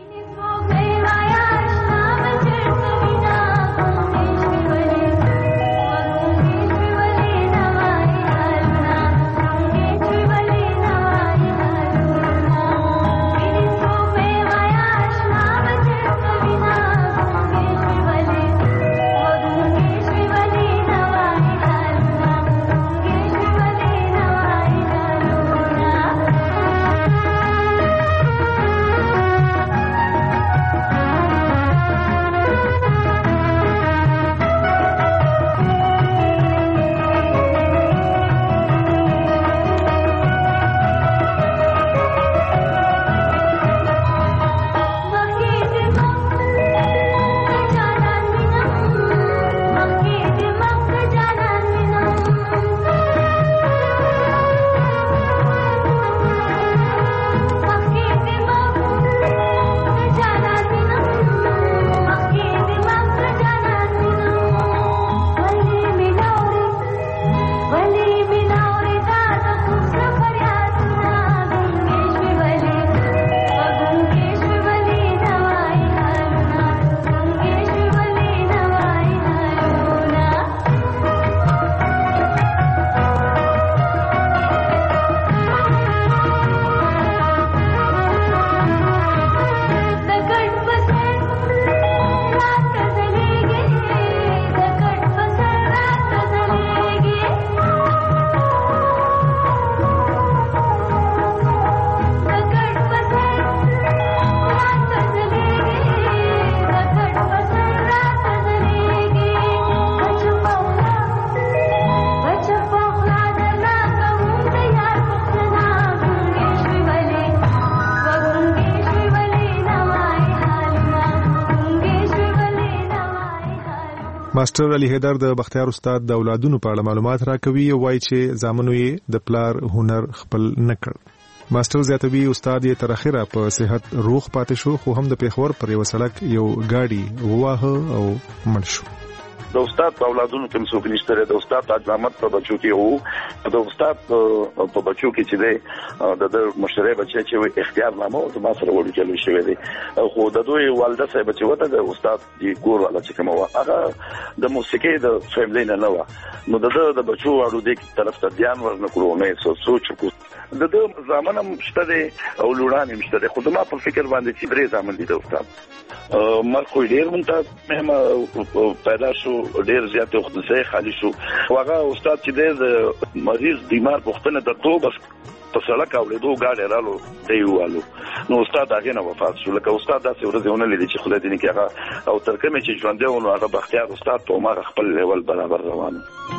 ماستر علي حیدر د بختیار استاد د اولادونو په اړه معلومات راکوي او وایي چې زامنو یې د پلار هنر خپل نه کړ. ماستر زیاتوي استاد یې تر اخره په صحت روغ پاتې شو خو هم د پیښور پر یو سړک یو ګاډي ووهه او مړ شو. د استاد په اولادونو کې څوک نشته د استاد تاج محمد په بچو کې وو د استاد په بچو کې چې د مشرې بچي چې اختیار نامه او ما سره وړي چلو شوی دی خو د دوی والده صاحب چې وته د استاد دی ګور ولا چې کومه هغه د موسیقي د فیملی نه و نو د بچو اړو دې طرف ته ध्यान ورنکړو نه سوچ کو د زمانه مشته او لورانه مشته خو ما په فکر باندې چې درې زمانه دي د استاد مرکو ډیر مونږ پیدا شو ډیر زیات وخت سره خالی شو هغه استاد چې د مریض بیمار پختنه درته بس په سړک اولیدو گاډي رالو دیوالو نو استاد هغه نه وفات شو لکه استاد داسې ورځونه لیدي چې خدای دې نه کېغه او ترکمه چې ژوند دی نو هغه بختیار استاد په ما خپل لیول برابر روان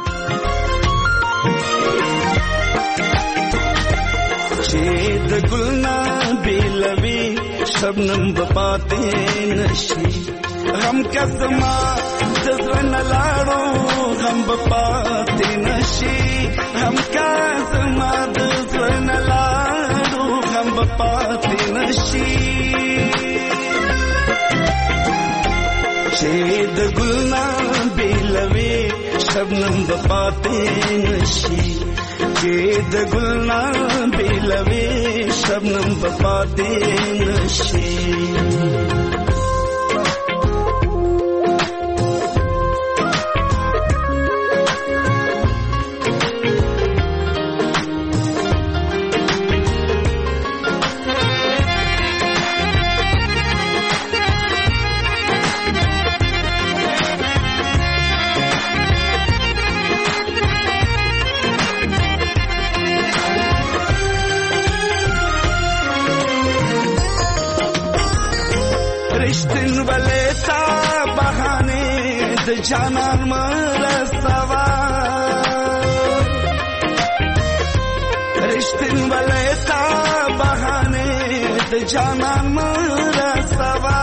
چې د ګلنا بیلوي شبنم بپاتې نشي غم کسما دزن لاړو غم بپاتې نشي غم کسما دزن لاړو غم بپاتې نشي چې د ګلنا بیلوي شبنم بپاتې نشي چې د ګلنا بیلوي شبنم بپاتې نشي جانان مرسوا رشتن بلیتا بہانے د جانان مرسوا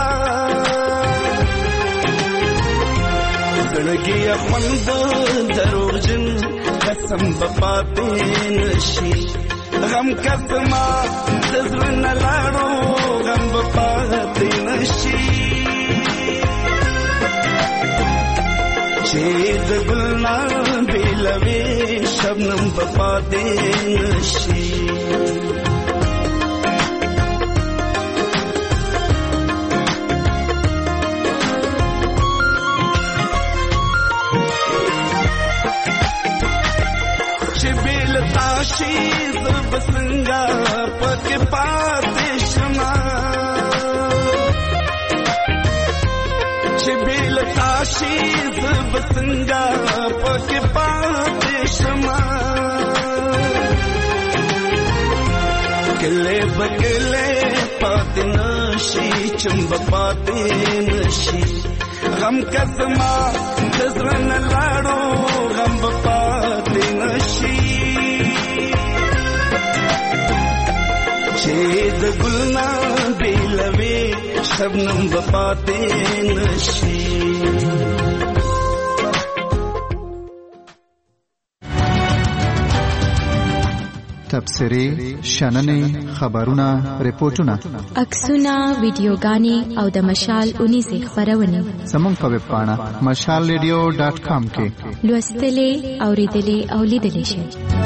زړګي خوند دروغجن قسم بپاتې نشي غم کسما دزرن لاړو غم بپاتې نشي چې د ګلنا بیلوي شبنم بپاتې نشي چې بیل تاشي زب څنګه پکې پاتې شمه چې بیل تاشي زب څنګه پکې پاتې شمه کله بکله پاتې نشي چمب پاتې نشي غم کسما دزرن لاړو غم پاتې نشي چې د ګلنا بیلوي شبنم بپاتې نشي تبصرې شننې خبرونه ریپورتونه عکسونه ویډیوګانې او د مشال 19 خبرونه زموږ په ویب پاڼه mashalradio.com کې لوستلې اوریدلې او لیدلې شئ